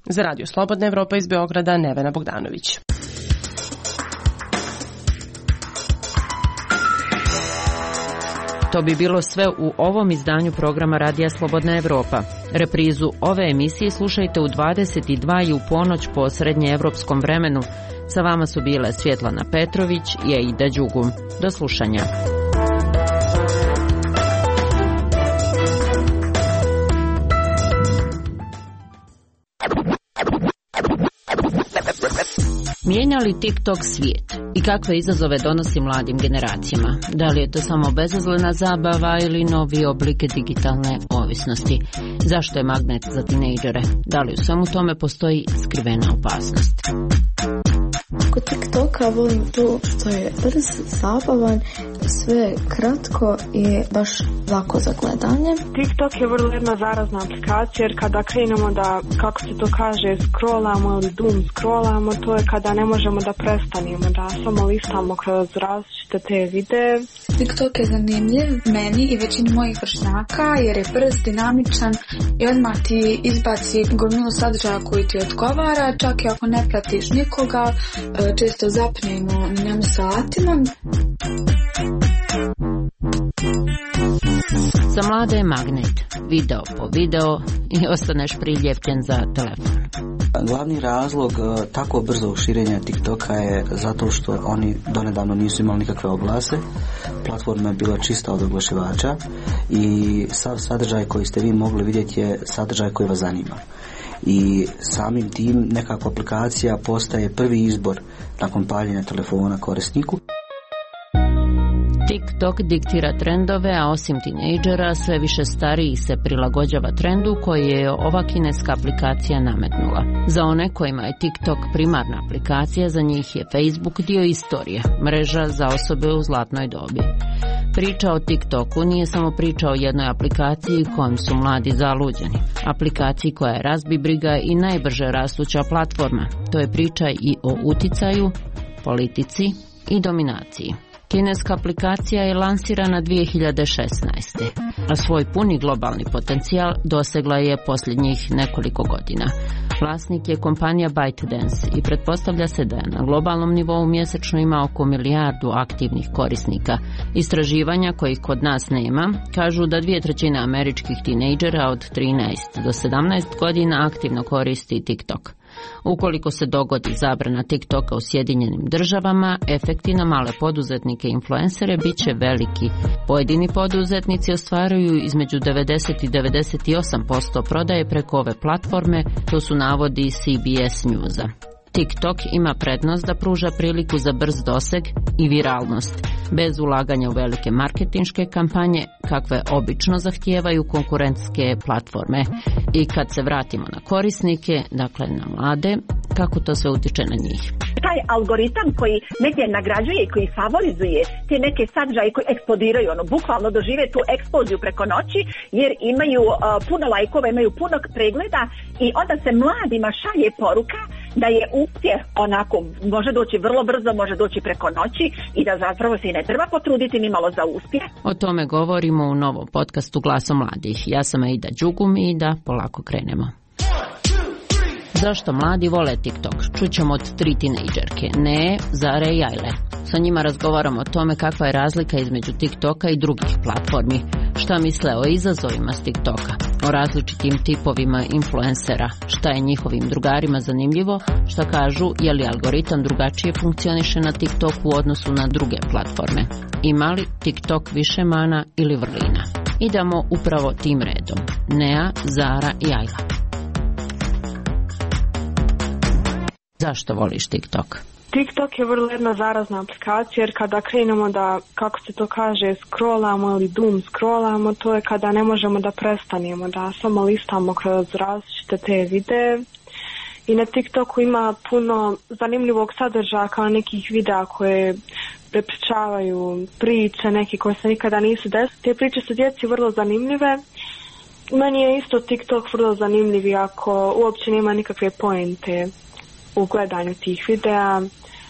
Za Radio Slobodna Evropa iz Beograda, Nevena Bogdanović. To bi bilo sve u ovom izdanju programa Radija Slobodna Evropa. Reprizu ove emisije slušajte u dvadeset dva i u ponoć po srednjeevropskom vremenu. Sa vama su bile Svjetlana Petrović i Aida Đugum. Do slušanja. Mijenja li TikTok svijet i kakve izazove donosi mladim generacijama? Da li je to samo bezazlena zabava ili novi oblik digitalne ovisnosti? Zašto je magnet za tinejdžere? Da li u svemu tome postoji skrivena opasnost? Kod TikToka volim to što je brz, zabavan, sve kratko i baš lako za gledanje. TikTok je vrlo jedna zarazna aplikacija jer kada krenemo da, kako se to kaže, scrollamo ili doom scrollamo, to je kada ne možemo da prestanemo, da samo listamo kroz različite te videe. TikTok je zanimljiv meni i većini mojih vršnjaka jer je brz, dinamičan i odmah ti izbaci gomilu sadržaja koji ti odgovara, čak i ako ne pratiš nikoga, često zapnemo na njemu satima. Za mlade je magnet, video po video i ostaneš priljepljen za telefon. Glavni razlog tako brzog širenja TikToka je zato što oni donedavno nisu imali nikakve oglase. Platforma je bila čista od oglašivača i sav sadržaj koji ste vi mogli vidjeti je sadržaj koji vas zanima. I samim tim nekakva aplikacija postaje prvi izbor nakon paljenja telefona korisniku. TikTok diktira trendove, a osim tinejdžera sve više starijih se prilagođava trendu koji je ova kineska aplikacija nametnula. Za one kojima je TikTok primarna aplikacija, za njih je Facebook dio istorije, mreža za osobe u zlatnoj dobi. Priča o TikToku nije samo priča o jednoj aplikaciji kojom su mladi zaluđeni. Aplikaciji koja je razbibriga i najbrže rastuća platforma. To je priča i o uticaju, politici i dominaciji. Kineska aplikacija je lansirana dvije hiljade šesnaeste. a svoj puni globalni potencijal dosegla je posljednjih nekoliko godina. Vlasnik je kompanija ByteDance i pretpostavlja se da je na globalnom nivou mjesečno ima oko milijardu aktivnih korisnika. Istraživanja kojih kod nas nema kažu da dvije trećine američkih tinejdžera od trinaest do sedamnaest godina aktivno koristi TikTok. Ukoliko se dogodi zabrana TikToka u Sjedinjenim državama, efekti na male poduzetnike i influencere bit će veliki. Pojedini poduzetnici ostvaruju između devedeset i devedeset osam posto prodaje preko ove platforme, to su navodi C B S Newsa. TikTok ima prednost da pruža priliku za brz doseg i viralnost, bez ulaganja u velike marketinške kampanje, kakve obično zahtijevaju konkurentske platforme. I kad se vratimo na korisnike, dakle na mlade, kako to sve utiče na njih? Taj algoritam koji negdje nagrađuje i koji favorizuje te neke sadržaje koji eksplodiraju, ono, bukvalno dožive tu eksploziju preko noći, jer imaju uh, puno lajkova, imaju puno pregleda i onda se mladima šalje poruka da je uspjeh onako, može doći vrlo brzo, može doći preko noći i da zapravo se i ne treba potruditi ni malo za uspjeh. O tome govorimo u novom podcastu Glasom mladih. Ja sam Aida Đugum i da polako krenemo. Zašto mladi vole TikTok? Čućemo od tri tinejdžerke, Ne, Zare i Ajle. Sa njima razgovaramo o tome kakva je razlika između TikToka i drugih platformi. Šta misle o izazovima s TikToka? O različitim tipovima influencera? Šta je njihovim drugarima zanimljivo? Šta kažu, je li algoritam drugačije funkcioniše na TikToku u odnosu na druge platforme? Ima li TikTok više mana ili vrlina? Idemo upravo tim redom. Nea, Zara i Ajla. Zašto voliš TikTok? TikTok je vrlo jedna zarazna aplikacija jer kada krenemo da, kako se to kaže, scrollamo ili doom scrollamo, to je kada ne možemo da prestanemo, da samo listamo kroz različite te videe. I na TikToku ima puno zanimljivog sadržaja kao nekih videa koje prepričavaju priče, neke koje se nikada nisu desile. Te priče su djeci vrlo zanimljive. Meni je isto TikTok vrlo zanimljiv ako uopće nema nikakve pointe u gledanju tih videa.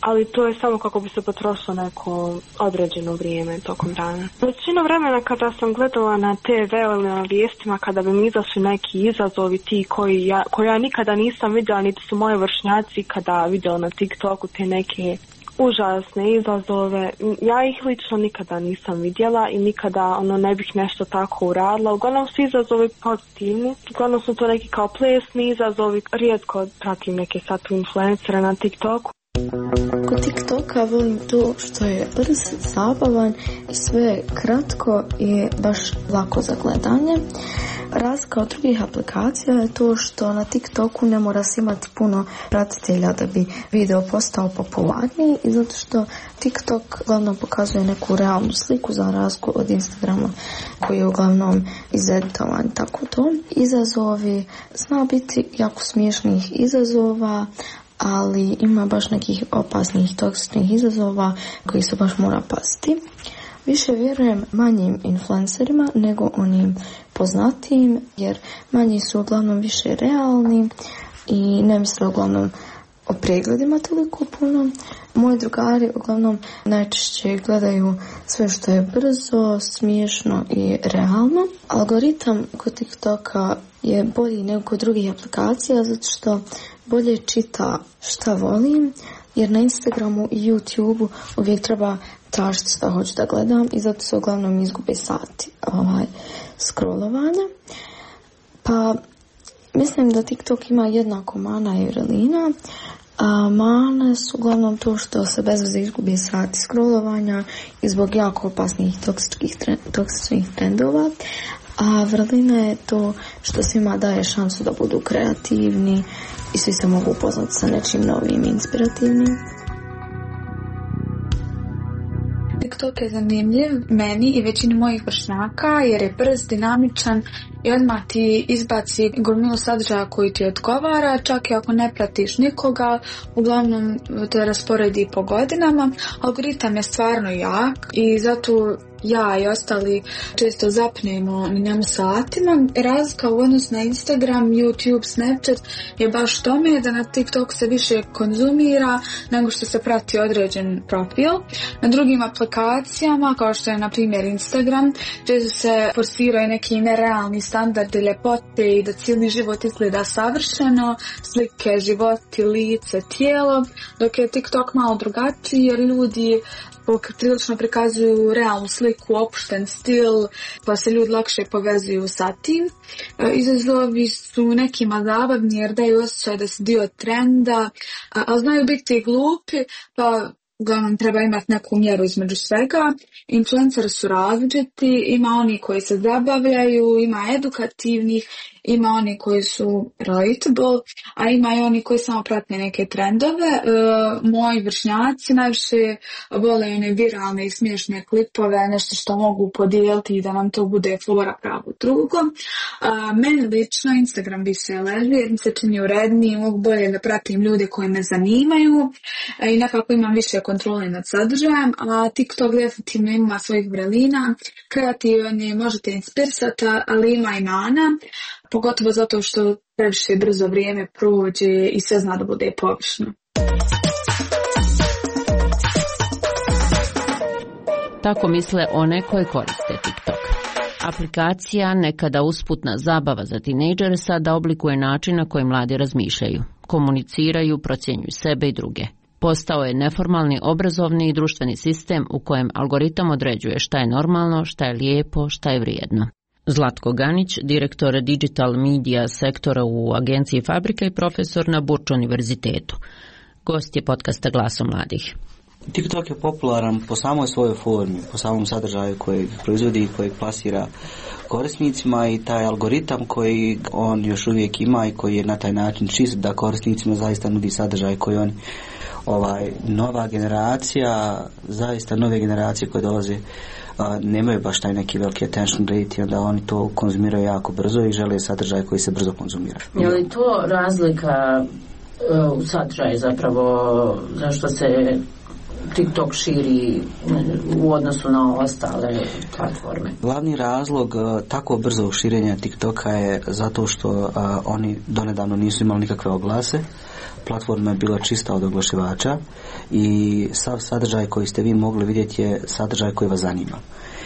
ali to je samo kako bi se potrošilo neko određeno vrijeme tokom dana. Većinu vremena kada sam gledala na te ve ili na vijestima, kada bi mi izašli neki izazovi ti koji ja, koji ja nikada nisam vidjela, niti su moji vršnjaci kada vidjela na TikToku te neke užasne izazove. Ja ih lično nikada nisam vidjela i nikada ono ne bih nešto tako uradila. Uglavnom su izazovi pozitivni. Uglavnom su to neki kao plesni izazovi. Rijetko pratim neke sad influencere na TikToku. Kod TikToka volim to što je brz, zabavan i sve kratko i baš lako za gledanje. Razlika od drugih aplikacija je to što na TikToku ne mora se imati puno pratitelja da bi video postao popularniji i zato što TikTok uglavnom pokazuje neku realnu sliku za razliku od Instagrama koji je uglavnom izeditovan tako to. Izazovi zna biti jako smiješnih izazova, ali ima baš nekih opasnih toksičnih izazova koji se baš mora paziti. Više vjerujem manjim influencerima nego onim poznatijim, jer manji su uglavnom više realni i ne misle uglavnom o pregledima toliko puno. Moji drugari uglavnom najčešće gledaju sve što je brzo, smiješno i realno. Algoritam kod TikToka je bolji nego kod drugih aplikacija zato što bolje čita šta volim, jer na Instagramu i YouTubeu uvijek treba tražiti šta hoću da gledam i zato se uglavnom izgube sati ovaj, scrollovanja. Pa mislim da TikTok ima jednako mana i vrelina. A mane su uglavnom to što se bez veze izgubi sati scrollovanja i zbog jako opasnih toksičnih, toksičnih trendova. A vrlina je to što svima daje šansu da budu kreativni i svi se mogu upoznati sa nečim novim i inspirativnim. TikTok je zanimljiv meni i većini mojih vršnjaka jer je brz, dinamičan i odmah ti izbaci gomilu sadržaja koji ti odgovara, čak i ako ne pratiš nikoga, uglavnom te rasporedi po godinama. Algoritam je stvarno jak i zato ja i ostali često zapnemo na njemu satima. Razlika u odnosu na Instagram, YouTube, Snapchat je baš tome da na TikTok se više konzumira nego što se prati određen profil. Na drugim aplikacijama, kao što je na primjer Instagram, često se forsiraju neki nerealni standardi ljepote i da cijeli život izgleda savršeno, slike, životi, lice, tijelo, dok je TikTok malo drugačiji jer ljudi prilično prikazuju realnu sliku, opušten stil, pa se ljudi lakše povezuju sa tim. Izazovi su nekima zabavni jer daju osjećaj da si dio trenda, ali znaju biti glupi, pa uglavnom treba imati neku mjeru između svega. Influenceri su različiti, ima oni koji se zabavljaju, ima edukativnih, ima oni koji su relatable, a ima i oni koji samo prate neke trendove. E, moji vršnjaci najviše vole one viralne i smiješne klipove, nešto što mogu podijeliti i da nam to bude flora pravo drugo. A, meni lično Instagram više leži jer mi se čini uredniji, mogu bolje da pratim ljude koji me zanimaju e, i nekako imam više kontrole nad sadržajem, a TikTok definitivno ima svojih vrelina, kreativan je, možete inspirisati, ali ima i mana, pogotovo zato što previše brzo vrijeme prođe i sve zna da bude površno. Tako misle one koje koriste TikTok. Aplikacija, nekada usputna zabava za tinejdžere, sada oblikuje način na koji mladi razmišljaju, komuniciraju, procjenjuju sebe i druge. Postao je neformalni obrazovni i društveni sistem u kojem algoritam određuje šta je normalno, šta je lijepo, šta je vrijedno. Zlatko Ganić, direktor digital media sektora u agenciji Fabrika i profesor na Burč univerzitetu. Gost je podcasta Glaso mladih. TikTok je popularan po samoj svojoj formi, po samom sadržaju koji proizvodi i koji plasira korisnicima i taj algoritam koji on još uvijek ima i koji je na taj način čist da korisnicima zaista nudi sadržaj koji on ovaj nova generacija, zaista nove generacije koje dolaze a, nemaju baš taj neki veliki attention rate i onda oni to konzumiraju jako brzo i žele sadržaj koji se brzo konzumira. Je li to razlika uh, u sadržaju zapravo zašto se TikTok širi u odnosu na ostale platforme? Glavni razlog tako brzog širenja TikToka je zato što a, oni donedavno nisu imali nikakve oglase. Platforma je bila čista od oglašivača i sav sadržaj koji ste vi mogli vidjeti je sadržaj koji vas zanima.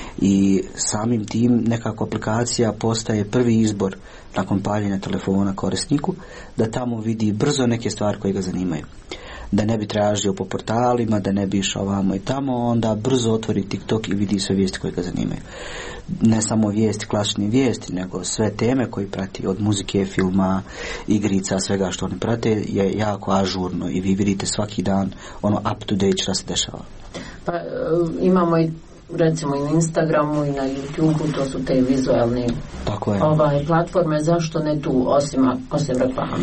I samim tim nekako aplikacija postaje prvi izbor nakon paljenja telefona korisniku da tamo vidi brzo neke stvari koje ga zanimaju. Da ne bi tražio po portalima, da ne bi išao vamo i tamo, onda brzo otvori TikTok i vidi sve vijesti koje ga zanimaju. Ne samo vijesti, klasične vijesti, nego sve teme koje prati, od muzike, filma, igrica, svega što oni prate je jako ažurno i vi vidite svaki dan ono up to date što se dešava. Pa imamo i recimo i na Instagramu i na YouTubeu, to su te vizualne ovaj, platforme, zašto ne tu osim, osim reklama?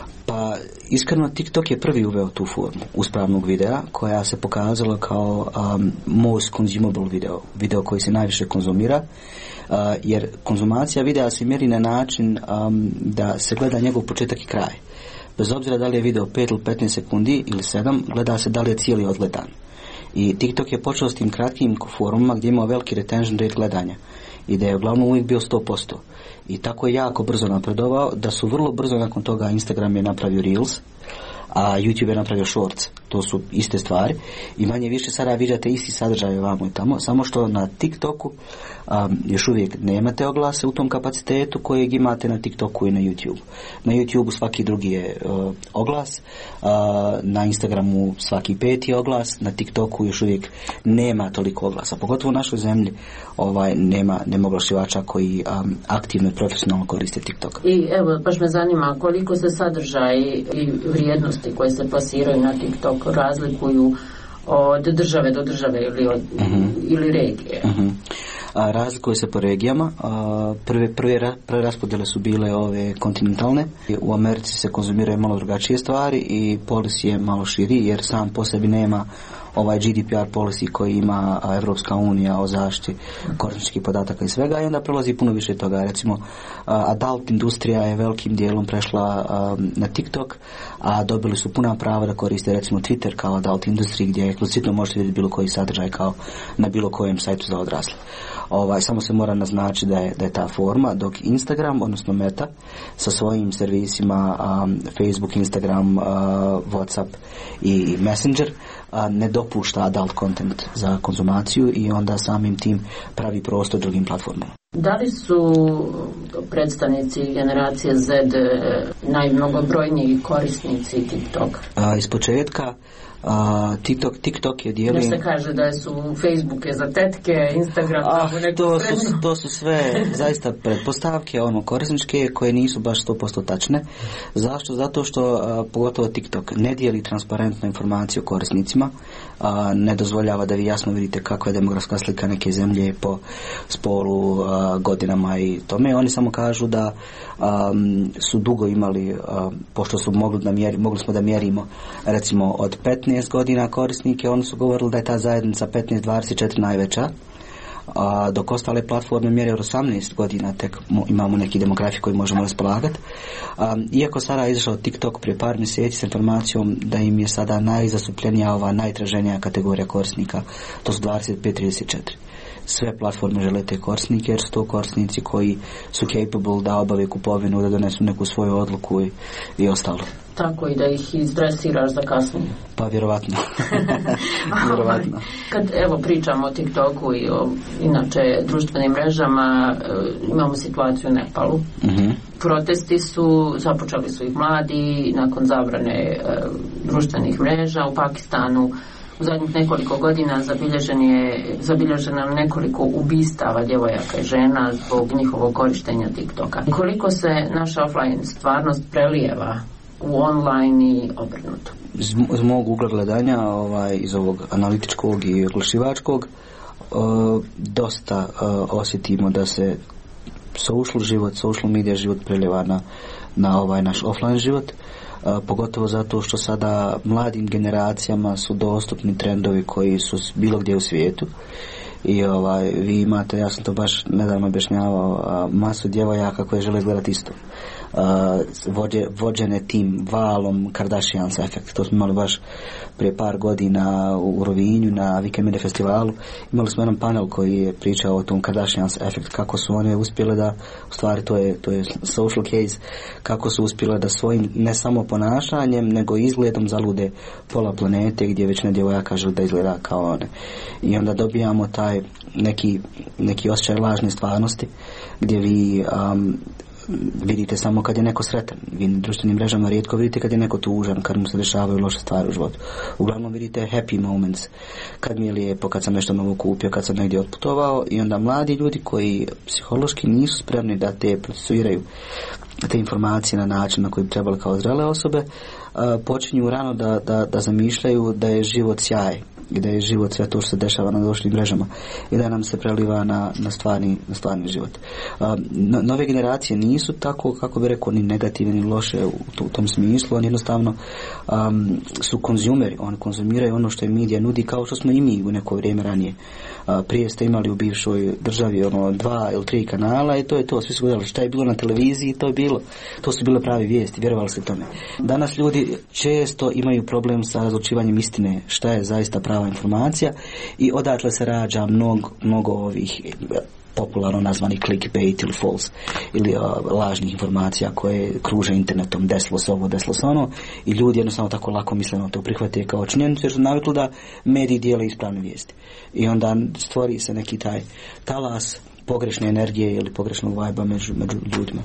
Pa iskreno TikTok je prvi uveo tu formu uspravnog videa koja se pokazala kao um, most consumable video, video koji se najviše konzumira, uh, jer konzumacija videa se mjeri na način um, da se gleda njegov početak i kraj. Bez obzira da li je video pet ili petnaest sekundi ili sedam, gleda se da li je cijeli odgledan. I TikTok je počeo s tim kratkim forumama gdje imao veliki retention rate gledanja i da je uglavnom uvijek bio sto posto. I tako je jako brzo napredovao da su vrlo brzo nakon toga Instagram je napravio Reels, a YouTube je napravio Shorts. To su iste stvari i manje više sada vidite isti sadržaj ovamo i tamo, samo što na TikToku um, još uvijek nemate oglase u tom kapacitetu kojeg imate na TikToku i na YouTube. Na YouTube svaki drugi je uh, oglas, uh, na Instagramu svaki peti oglas, na TikToku još uvijek nema toliko oglasa, pogotovo u našoj zemlji ovaj, nema, nema oglašivača koji um, aktivno i profesionalno koriste TikTok. I evo, baš me zanima koliko se sadržaj i vrijednosti koje se plasiraju na TikTok razlikuju od države do države ili, od, uh-huh. ili regije. Uh-huh. A, razlikuju se po regijama. A, prve, prve, prve raspodjele su bile ove kontinentalne. U Americi se konzumiraju malo drugačije stvari i policy je malo širi jer sam po sebi nema ovaj G D P R policy koji ima Evropska unija o zaštiti korisničkih podataka i svega i onda prelazi puno više toga. Recimo, adult industrija je velikim dijelom prešla na TikTok, a dobili su puna prava da koriste recimo Twitter kao adult industriji gdje eksplicitno možete vidjeti bilo koji sadržaj kao na bilo kojem sajtu za odrasle. Ovaj, samo se mora naznačiti da je, da je ta forma, dok Instagram, odnosno Meta, sa svojim servisima um, Facebook, Instagram, uh, WhatsApp i Messenger uh, ne dopušta adult content za konzumaciju i onda samim tim pravi prostor drugim platformama. Da li su predstavnici generacije Z najmnogobrojniji korisnici TikTok? Uh, iz početka Uh, TikTok, TikTok je dijelio... Jer se kaže da su Facebook je za tetke, Instagram... Ah, to, su, to su sve zaista pretpostavke, ono, korisničke, koje nisu baš sto posto tačne. Zašto? Zato što, uh, pogotovo TikTok, ne dijeli transparentnu informaciju korisnicima, uh, ne dozvoljava da vi jasno vidite kakva je demografska slika neke zemlje po spolu, uh, godinama i tome. Oni samo kažu da um, su dugo imali, uh, pošto su mogli, da mjeri, mogli smo da mjerimo, recimo, od petnaest godina korisnike, oni su govorili da je ta zajednica petnaest dvadeset četiri najveća, a dok ostale platforme mjere od osamnaest godina tek imamo neki demografi koji možemo raspolagati. Iako sada je izašao TikTok prije par mjeseci s informacijom da im je sada najzastupljenija ova najtraženija kategorija korisnika, to su dvadeset pet trideset četiri. Sve platforme žele te korisnike jer su to korisnici koji su capable da obave kupovinu, da donesu neku svoju odluku i, i ostalo. Tako i da ih izdresiraš za kasnije. Pa vjerovatno. vjerovatno. Kad evo pričamo o TikToku i o inače društvenim mrežama, imamo situaciju u Nepalu. Uh-huh. Protesti su, započeli su ih mladi nakon zabrane e, društvenih mreža. U Pakistanu u zadnjih nekoliko godina zabilježen je, zabilježeno nekoliko ubistava djevojaka i žena zbog njihovog korištenja TikToka. Koliko se naša offline stvarnost prelijeva u online i obrnuto? Iz, iz mog ugla gledanja, ovaj, iz ovog analitičkog i oglašivačkog, uh, dosta uh, osjetimo da se social život, social media život prelijeva na, na ovaj naš offline život. Uh, pogotovo zato što sada mladim generacijama su dostupni trendovi koji su bilo gdje u svijetu i ovaj, vi imate, ja sam to baš nedavno objašnjavao, masu djevojaka koje žele gledati isto. Uh, vođe, vođene tim valom Kardashians efekt. To smo imali baš prije par godina u Rovinju na Weekend Media festivalu. Imali smo jedan panel koji je pričao o tom Kardashians efekt, kako su one uspjele da, u stvari to je, to je social case, kako su uspjele da svojim ne samo ponašanjem nego izgledom zalude pola planete gdje većina djevojaka žele da izgleda kao one. I onda dobijamo taj neki, neki osjećaj lažne stvarnosti gdje vi um, vidite samo kad je neko sretan. Vi na društvenim mrežama rijetko vidite kad je neko tužan, kad mu se dešavaju loše stvari u životu. Uglavnom vidite happy moments, kad mi je lijepo, kad sam nešto novo kupio, kad sam negdje otputovao. I onda mladi ljudi koji psihološki nisu spremni da te procesuiraju te informacije na način na koji bi trebali kao zrele osobe, počinju rano da, da, da zamišljaju da je život sjaj i da je život sve to što se dešava na društvenim mrežama i da nam se preliva na, na, stvarni, na stvarni život. No, nove generacije nisu tako, kako bi rekao, ni negativne ni loše u, u tom smislu. Oni jednostavno um, su konzumeri, oni konzumiraju ono što je medija nudi, kao što smo i mi u neko vrijeme ranije. Uh, prije ste imali u bivšoj državi ono dva ili tri kanala i to je to, svi su gledali šta je bilo na televiziji, to je bilo, to su bile pravi vijesti, vjerovali ste tome. Danas ljudi često imaju problem sa razlučivanjem istine, šta je zaista prava informacija i odatle se rađa mnogo, mnogo ovih popularno nazvani clickbait ili false ili uh, lažnih informacija koje kruže internetom, desilo se ovo, desilo se ono, i ljudi jednostavno tako lako misleno to prihvate kao činjenicu jer su navikli da mediji dijele ispravne vijesti i onda stvori se neki taj talas pogrešne energije ili pogrešnog vajba među, među ljudima.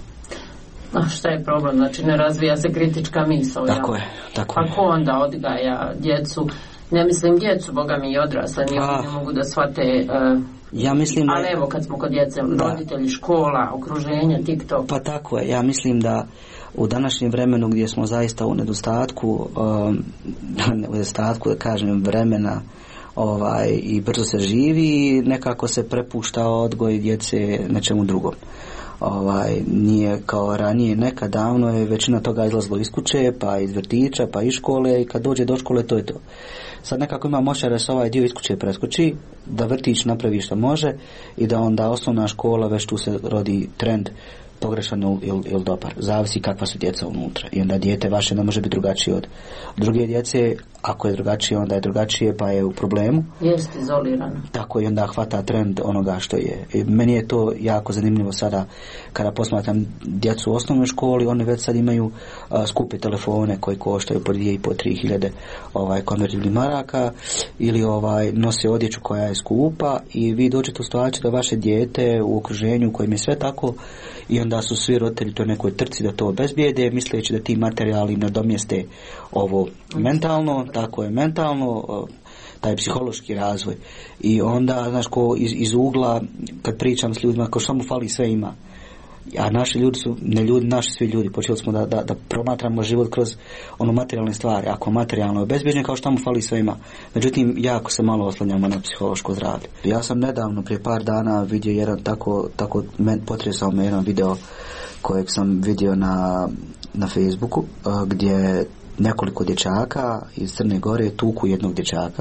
A šta je problem? Znači ne razvija se kritička misao. Tako ja? je, tako je. Kako onda odgaja djecu? Ne mislim djecu, boga mi i odrasle, ni oni ne mogu da shvate. Uh, ja mislim da... Ali evo kad smo kod djece, da. Roditelji, škola, okruženje, TikTok. Pa tako je, ja mislim da u današnjem vremenu gdje smo zaista u nedostatku, um, u nedostatku da kažem vremena ovaj, i brzo se živi, nekako se prepušta odgoj djece nečemu drugom. Ovaj, nije kao ranije, nekad davno je većina toga izlazilo iz kuće, pa iz vrtića, pa iz škole i kad dođe do škole to je to. Sad nekako ima moća da se ovaj dio iz kuće preskoči, da vrtić napravi što može i da onda osnovna škola već tu se rodi trend pogrešan ili, ili dobar. Zavisi kakva su djeca unutra. I onda dijete vaše ne može biti drugačije od druge djece. Ako je drugačije, onda je drugačije pa je u problemu. Jest izolirano. Tako i onda hvata trend onoga što je. I meni je to jako zanimljivo sada kada posmatram djecu u osnovnoj školi, oni već sad imaju uh, skupe telefone koji koštaju po dvije i po tri hiljade ovaj, konvertibilnih maraka ili ovaj, nose odjeću koja je skupa i vi dođete u situaciju da vaše dijete u okruženju u kojem je sve tako i onda su svi roditelji to nekoj trci da to obezbijede, misleći da ti materijali nadomjeste ovo mentalno, tako je mentalno, taj psihološki razvoj. I onda, znaš, ko iz, iz ugla, kad pričam s ljudima, ko što mu fali, sve ima. A naši ljudi su, ne ljudi, naši svi ljudi, počeli smo da, da, da promatramo život kroz ono materijalne stvari. Ako materijalno je obezbjeđen, kao što mu fali, sve ima. Međutim, jako se malo oslanjamo na psihološko zdravlje. Ja sam nedavno, prije par dana, vidio jedan tako, tako men, potresao me jedan video kojeg sam vidio na, na Facebooku, gdje nekoliko dječaka iz Crne Gore tuku jednog dječaka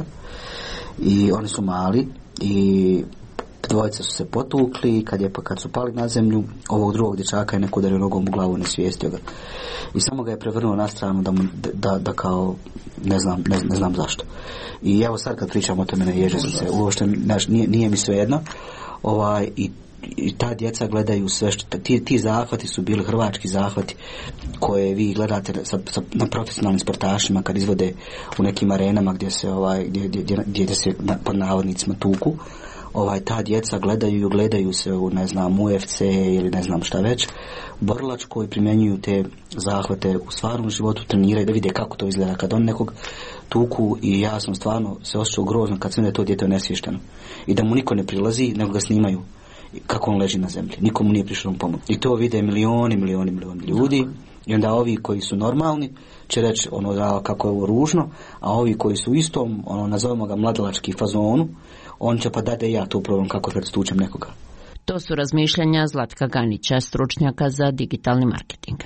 i oni su mali i dvojica su se potukli, kad, je, kad su pali na zemlju, ovog drugog dječaka je neko udario nogom u glavu, ne svijestio ga i samo ga je prevrnuo na stranu da, mu, da, da kao ne znam, ne, ne znam zašto. I evo sad kad pričam o tome ne ježe sam se, uopšte znaš, nije, nije mi svejedno ovaj, i i ta djeca gledaju sve što, ti, ti zahvati su bili hrvački zahvati koje vi gledate sa, sa, na profesionalnim sportašima kad izvode u nekim arenama gdje se ovaj, gdje, gdje, gdje se na, pod navodnicima tuku, ovaj, ta djeca gledaju gledaju se u ne znam U F C ili ne znam šta već borilačko i primjenjuju te zahvate u stvarnom životu, treniraju da vide kako to izgleda kad on nekog tuku i ja sam stvarno se osjećao grozno kad sam da je to dijete nesvješteno i da mu niko ne prilazi nego ga snimaju kako on leži na zemlji. Nikomu nije prišao na pomoć. I to vide milioni, milioni, milioni ljudi. I onda ovi koji su normalni će reći ono da kako je ovo ružno, a ovi koji su u istom, ono nazovemo ga mladalački fazonu, on će pa da da ja to probam kako kad stučem nekoga. To su razmišljanja Zlatka Ganića, stručnjaka za digitalni marketing.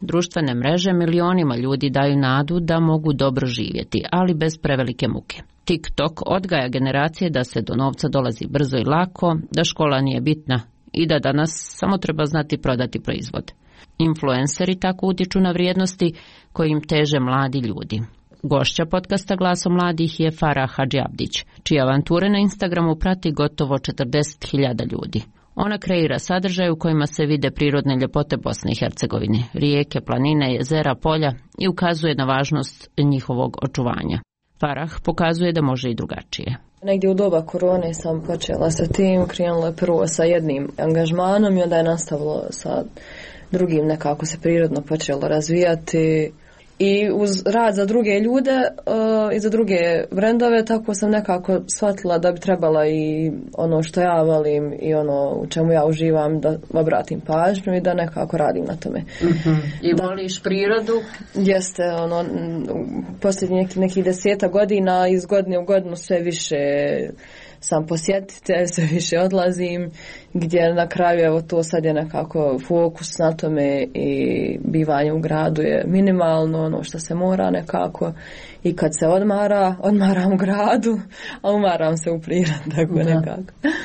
društvene mreže milionima ljudi daju nadu da mogu dobro živjeti, ali bez prevelike muke. TikTok odgaja generacije da se do novca dolazi brzo i lako, da škola nije bitna i da danas samo treba znati prodati proizvod. Influenceri tako utiču na vrijednosti kojim teže mladi ljudi. Gošća podcasta Glasom mladih je Farah Hadžiabdić, čije avanture na Instagramu prati gotovo četrdeset hiljada ljudi. Ona kreira sadržaj u kojima se vide prirodne ljepote Bosne i Hercegovine, rijeke, planine, jezera, polja i ukazuje na važnost njihovog očuvanja. Farah pokazuje da može i drugačije. Negdje u doba korone sam počela sa tim, krenula je prvo sa jednim angažmanom i onda je nastavilo sa drugim, nekako se prirodno počelo razvijati. I uz rad za druge ljude uh, i za druge brendove, tako sam nekako shvatila da bi trebala i ono što ja volim i ono u čemu ja uživam da obratim pažnju i da nekako radim na tome. Mm-hmm. I da, voliš prirodu? Jeste, ono, posljednjih nekih, nekih deseta godina iz godine u godinu sve više sam posjetitelj, sve više odlazim, gdje na kraju evo to sad je nekako fokus na tome i bivanje u gradu je minimalno, ono što se mora nekako i kad se odmara, odmaram u gradu, a umaram se u prirodu, tako da. Nekako.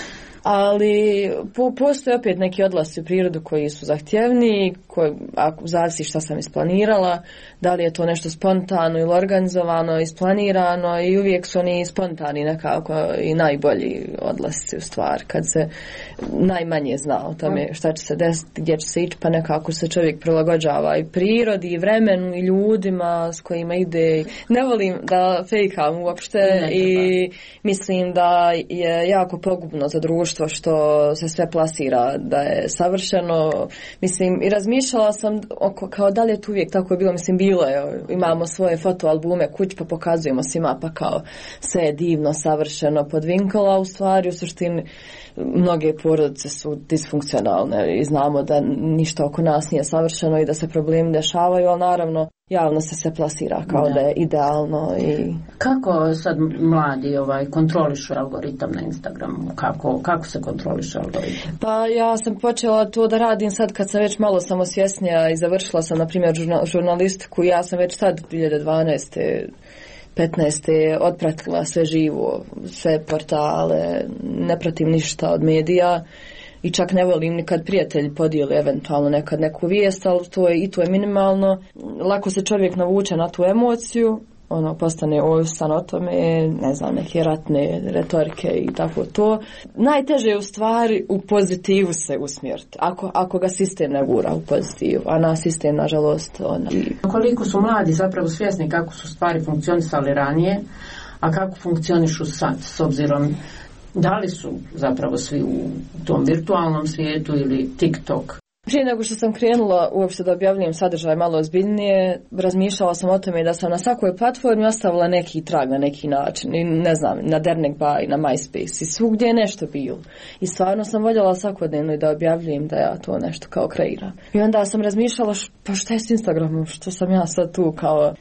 Ali po, postoje opet neki odlasci u prirodu koji su zahtjevni, koji, ako zavisi šta sam isplanirala, da li je to nešto spontano ili organizovano, isplanirano i uvijek su oni spontani nekako i najbolji odlasci u stvar, kad se najmanje zna o tome šta će se desiti, gdje će se ići, pa nekako se čovjek prilagođava i prirodi i vremenu i ljudima s kojima ide. Ne volim da fejkam uopšte ne, i mislim da je jako pogubno za društvo što se sve plasira da je savršeno. Mislim, i razmišljala sam oko, kao da li je to uvijek tako je bilo. Mislim, bilo je. Imamo svoje fotoalbume kuć pa pokazujemo svima pa kao sve je divno, savršeno podvinkala. U stvari, u suštini, mnoge porodice su disfunkcionalne i znamo da ništa oko nas nije savršeno i da se problemi dešavaju, ali naravno javno se se plasira kao da, da je idealno. I... Kako sad mladi ovaj, kontrolišu algoritam na Instagramu? Kako, kako se kontroliše algoritam? Pa ja sam počela to da radim sad kad sam već malo samosvjesnija i završila sam na primjer žurnalistiku. Ja sam već sad dvije hiljade dvanaeste petnaeste otpratila sve živo, sve portale, ne pratim ništa od medija i čak ne volim ni kad prijatelji podijeli eventualno nekad neku vijest, ali to je, i to je minimalno. Lako se čovjek navuče na tu emociju, ono, postane ovisan o tome, ne znam, neke ratne retorike i tako to. Najteže je u stvari u pozitivu se usmjeriti, ako, ako ga sistem ne gura u pozitivu, a na sistem, nažalost, ona... Koliko su mladi zapravo svjesni kako su stvari funkcionisali ranije, a kako funkcionišu sad, s obzirom da li su zapravo svi u tom virtualnom svijetu ili TikTok? Prije nego što sam krenula uopšte da objavljujem sadržaj malo ozbiljnije, razmišljala sam o tome da sam na svakoj platformi ostavila neki trag na neki način. I ne znam, na Dernek Bay, na MySpace i svugdje je nešto bilo. I stvarno sam voljela svakodnevno da objavljujem da ja to nešto kao kreiram. I onda sam razmišljala, š, pa šta je s Instagramom, što sam ja sad tu kao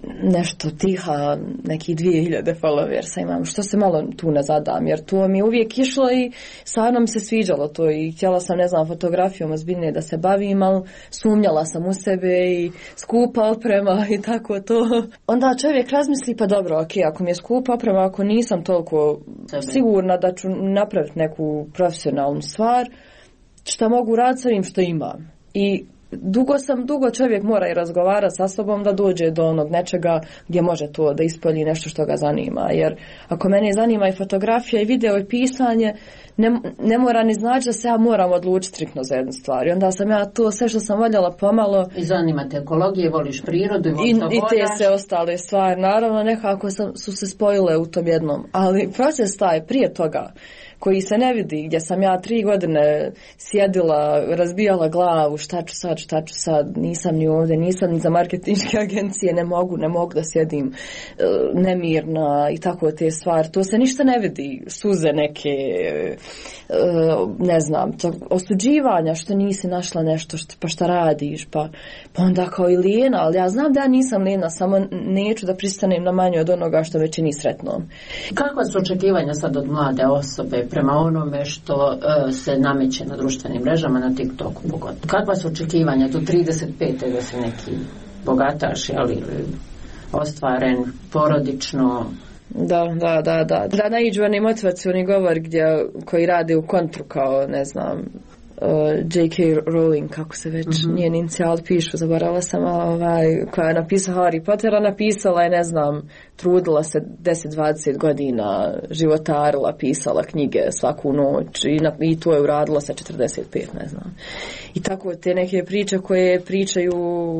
nešto tiha, neki dvije hiljade followersa imam, što se malo tu ne zadam, jer to mi je uvijek išlo i stvarno mi se sviđalo to i htjela sam, ne znam, fotografijom ozbiljnije da se bavim, ali sumnjala sam u sebe i skupa oprema i tako to. Onda čovjek razmisli, pa dobro, ok, ako mi je skupa oprema, ako nisam toliko sigurna da ću napraviti neku profesionalnu stvar, šta mogu raditi sa ovim što imam. I dugo sam, dugo čovjek mora i razgovarati sa sobom da dođe do onog nečega gdje može to da ispolji nešto što ga zanima. Jer ako mene zanima i fotografija i video i pisanje, ne, ne mora ni znači da se ja moram odlučiti striktno za jednu stvar. I onda sam ja to sve što sam voljela pomalo... I zanima te ekologije, voliš prirodu i voliš I, i te sve ostale stvari. Naravno, nekako sam, su se spojile u tom jednom. Ali proces taj prije toga, koji se ne vidi, gdje sam ja tri godine sjedila, razbijala glavu, šta ću sad, šta ću sad, nisam ni ovdje, nisam ni za marketinške agencije, ne mogu, ne mogu da sjedim nemirna i tako te stvari. To se ništa ne vidi, suze neke, ne znam, to, osuđivanja što nisi našla nešto, što, pa šta radiš, pa, pa onda kao i lijena, ali ja znam da ja nisam lijena, samo neću da pristanem na manje od onoga što me čini sretnom. Kakva su očekivanja sad od mlade osobe prema onome što uh, se nameće na društvenim mrežama, na TikToku pogotovo? Kakva su očekivanja do trideset pete da se neki bogataš, jeli, ostvaren, porodično? Da, da, da, da. Da naiđu oni motivacioni govor gdje, koji rade u kontru kao, ne znam, uh, J K Rowling, kako se već mm-hmm. njen inicijal pišu, zaboravila sam, ovaj, koja je napisala Harry Pottera, napisala je, ne znam, trudila se deset dvadeset godina, životarila, pisala knjige svaku noć i, na, i to je uradila sa četrdeset pet, ne znam. I tako te neke priče koje pričaju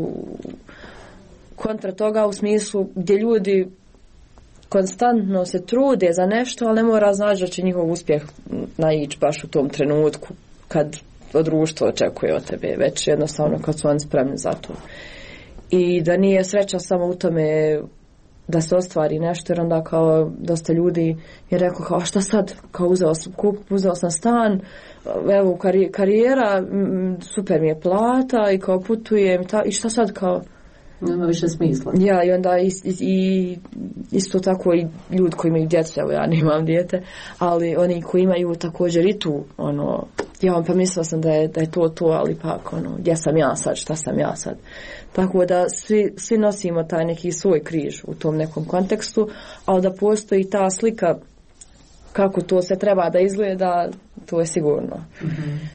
kontra toga u smislu gdje ljudi konstantno se trude za nešto, ali ne mora znači da će njihov uspjeh naići baš u tom trenutku kad društvo očekuje od tebe, već jednostavno kad su oni spremni za to. I da nije sreća samo u tome da se ostvari nešto, jer onda kao dosta ljudi je rekao kao šta sad, kao uzeo sam, kup, uzeo sam stan, evo karijera, super mi je plata i kao putujem ta, i šta sad kao nema više smisla. Ja, i onda i, i, isto tako i ljudi koji imaju djecu, evo ja nemam dijete, ali oni koji imaju također i tu, ono, ja pa mislila sam da je, da je to to, ali pak, ono, gdje sam ja sad, šta sam ja sad. Tako da svi, svi nosimo taj neki svoj križ u tom nekom kontekstu, ali da postoji ta slika kako to se treba da izgleda, to je sigurno. Mm-hmm.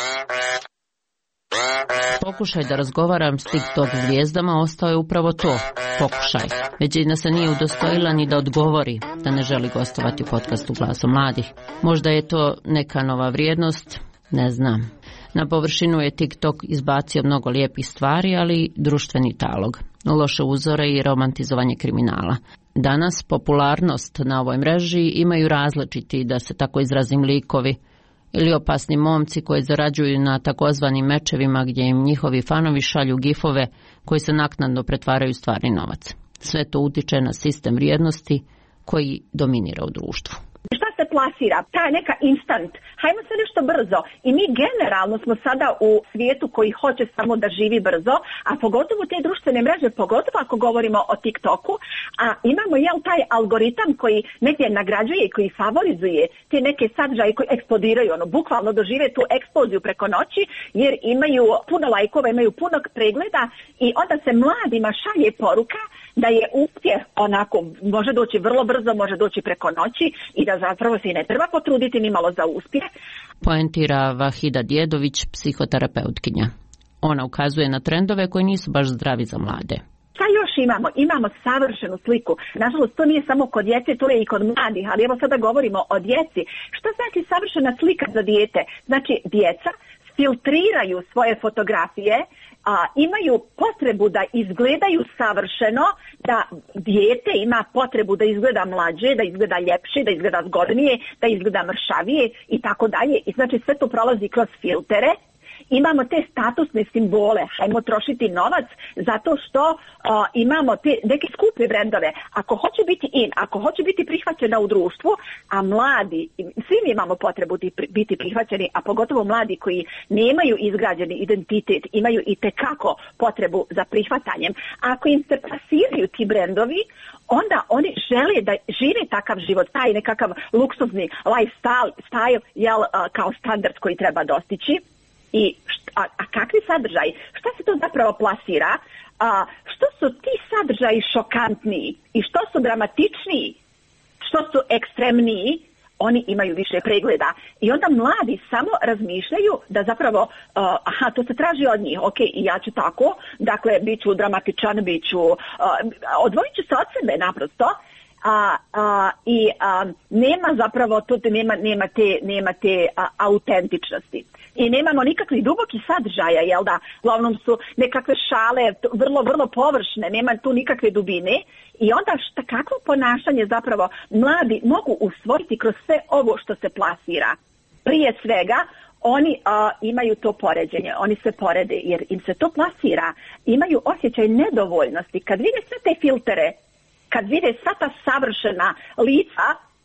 Pokušaj da razgovaram s TikTok zvijezdama ostao je upravo to, pokušaj. Većina se nije udostojila ni da odgovori da ne želi gostovati u podcastu Glasom mladih. Možda je to neka nova vrijednost, ne znam. Na površinu je TikTok izbacio mnogo lijepih stvari, ali društveni talog, loše uzore i romantizovanje kriminala. Danas popularnost na ovoj mreži imaju različiti, da se tako izrazim, likovi ili opasni momci koji zarađuju na takozvanim mečevima gdje im njihovi fanovi šalju gifove koji se naknadno pretvaraju stvarni novac. Sve to utiče na sistem vrijednosti koji dominira u društvu. Šta se plasira? Ta neka instant. Hajmo se nešto brzo. I mi generalno smo sada u svijetu koji hoće samo da živi brzo, a pogotovo te društvene mreže, pogotovo ako govorimo o TikToku, a imamo jel taj algoritam koji negdje nagrađuje i koji favorizuje te neke sadržaje koji eksplodiraju, ono, bukvalno dožive tu eksploziju preko noći, jer imaju puno lajkova, imaju puno pregleda i onda se mladima šalje poruka da je uspjeh onako, može doći vrlo brzo, može doći preko noći i da zapravo se i ne treba potruditi ni malo za uspjeh. Poentira Vahida Djedović, psihoterapeutkinja. Ona ukazuje na trendove koji nisu baš zdravi za mlade. Šta još imamo? Imamo savršenu sliku. Nažalost, to nije samo kod djece, to je i kod mladih, ali evo sada govorimo o djeci. Šta znači savršena slika za dijete? Znači, djeca filtriraju svoje fotografije, a, imaju potrebu da izgledaju savršeno, da dijete ima potrebu da izgleda mlađe, da izgleda ljepše, da izgleda zgodnije, da izgleda mršavije i tako dalje. I znači sve to prolazi kroz filtere. Imamo te statusne simbole, hajmo trošiti novac zato što uh, imamo te neke skupe brendove. Ako hoće biti in, ako hoće biti prihvaćena u društvu, a mladi, svi mi imamo potrebu biti prihvaćeni, a pogotovo mladi koji nemaju izgrađeni identitet, imaju i tekako potrebu za prihvatanjem. Ako im se plasiraju ti brendovi, onda oni žele da žive takav život, taj nekakav luksuzni lifestyle, style, jel, uh, kao standard koji treba dostići. I šta, a, a kakvi sadržaji? Šta se to zapravo plasira? A, što su ti sadržaji šokantniji i što su dramatičniji, što su ekstremniji, oni imaju više pregleda. I onda mladi samo razmišljaju da zapravo, uh, aha, to se traži od njih, ok, i ja ću tako, dakle, bit ću dramatičan, bit ću, uh, odvojit ću se od sebe naprosto, a, a, i a, nema zapravo, tu nema, nema te, nema te a, autentičnosti. I nemamo nikakvih dubokih sadržaja, jel da? Uglavnom su nekakve šale, vrlo, vrlo površne, nema tu nikakve dubine. I onda šta, kakvo ponašanje zapravo mladi mogu usvojiti kroz sve ovo što se plasira? Prije svega, oni a, imaju to poređenje, oni se porede jer im se to plasira. Imaju osjećaj nedovoljnosti. Kad vide sve te filtere, kad vide sva ta savršena lica,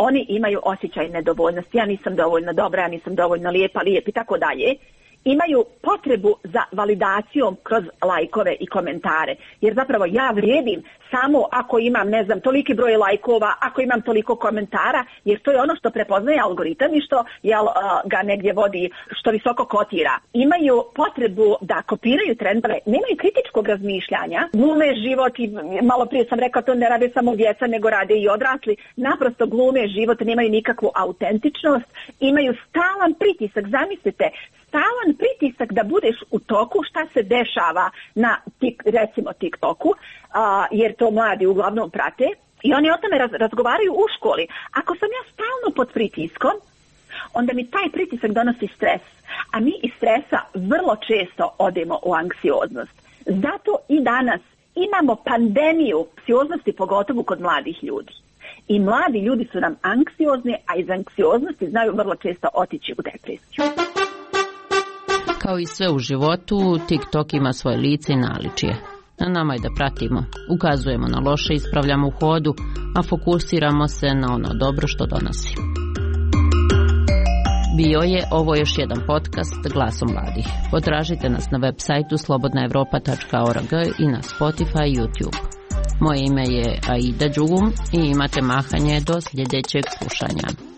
oni imaju osjećaj nedovoljnosti. Ja nisam dovoljno dobra, ja nisam dovoljno lijepa, lijep i tako dalje. Imaju potrebu za validacijom kroz lajkove i komentare. Jer zapravo ja vrijedim samo ako imam, ne znam, toliki broj lajkova, ako imam toliko komentara, jer to je ono što prepoznaje algoritam i što jel, ga negdje vodi, što visoko kotira. Imaju potrebu da kopiraju trendove, nemaju kritičkog razmišljanja, glume život i malo prije sam rekao to ne rade samo djeca, nego rade i odrasli, naprosto glume život, nemaju nikakvu autentičnost, imaju stalan pritisak, zamislite, stalan pritisak da budeš u toku šta se dešava na tik, recimo TikToku, a, jer to mladi uglavnom prate i oni o tome raz, razgovaraju u školi. Ako sam ja stalno pod pritiskom, onda mi taj pritisak donosi stres, a mi iz stresa vrlo često odemo u anksioznost. Zato i danas imamo pandemiju anksioznosti, pogotovo kod mladih ljudi. I mladi ljudi su nam anksiozni, a iz anksioznosti znaju vrlo često otići u depresiju. Kao i sve u životu, TikTok ima svoje lice i naličje. Na nama je da pratimo, ukazujemo na loše, ispravljamo u hodu, a fokusiramo se na ono dobro što donosi. Bio je ovo još jedan podcast Glasom mladih. Potražite nas na web sajtu slobodna evropa tačka org i na Spotify i YouTube. Moje ime je Aida Đugum i imate mahanje do sljedećeg slušanja.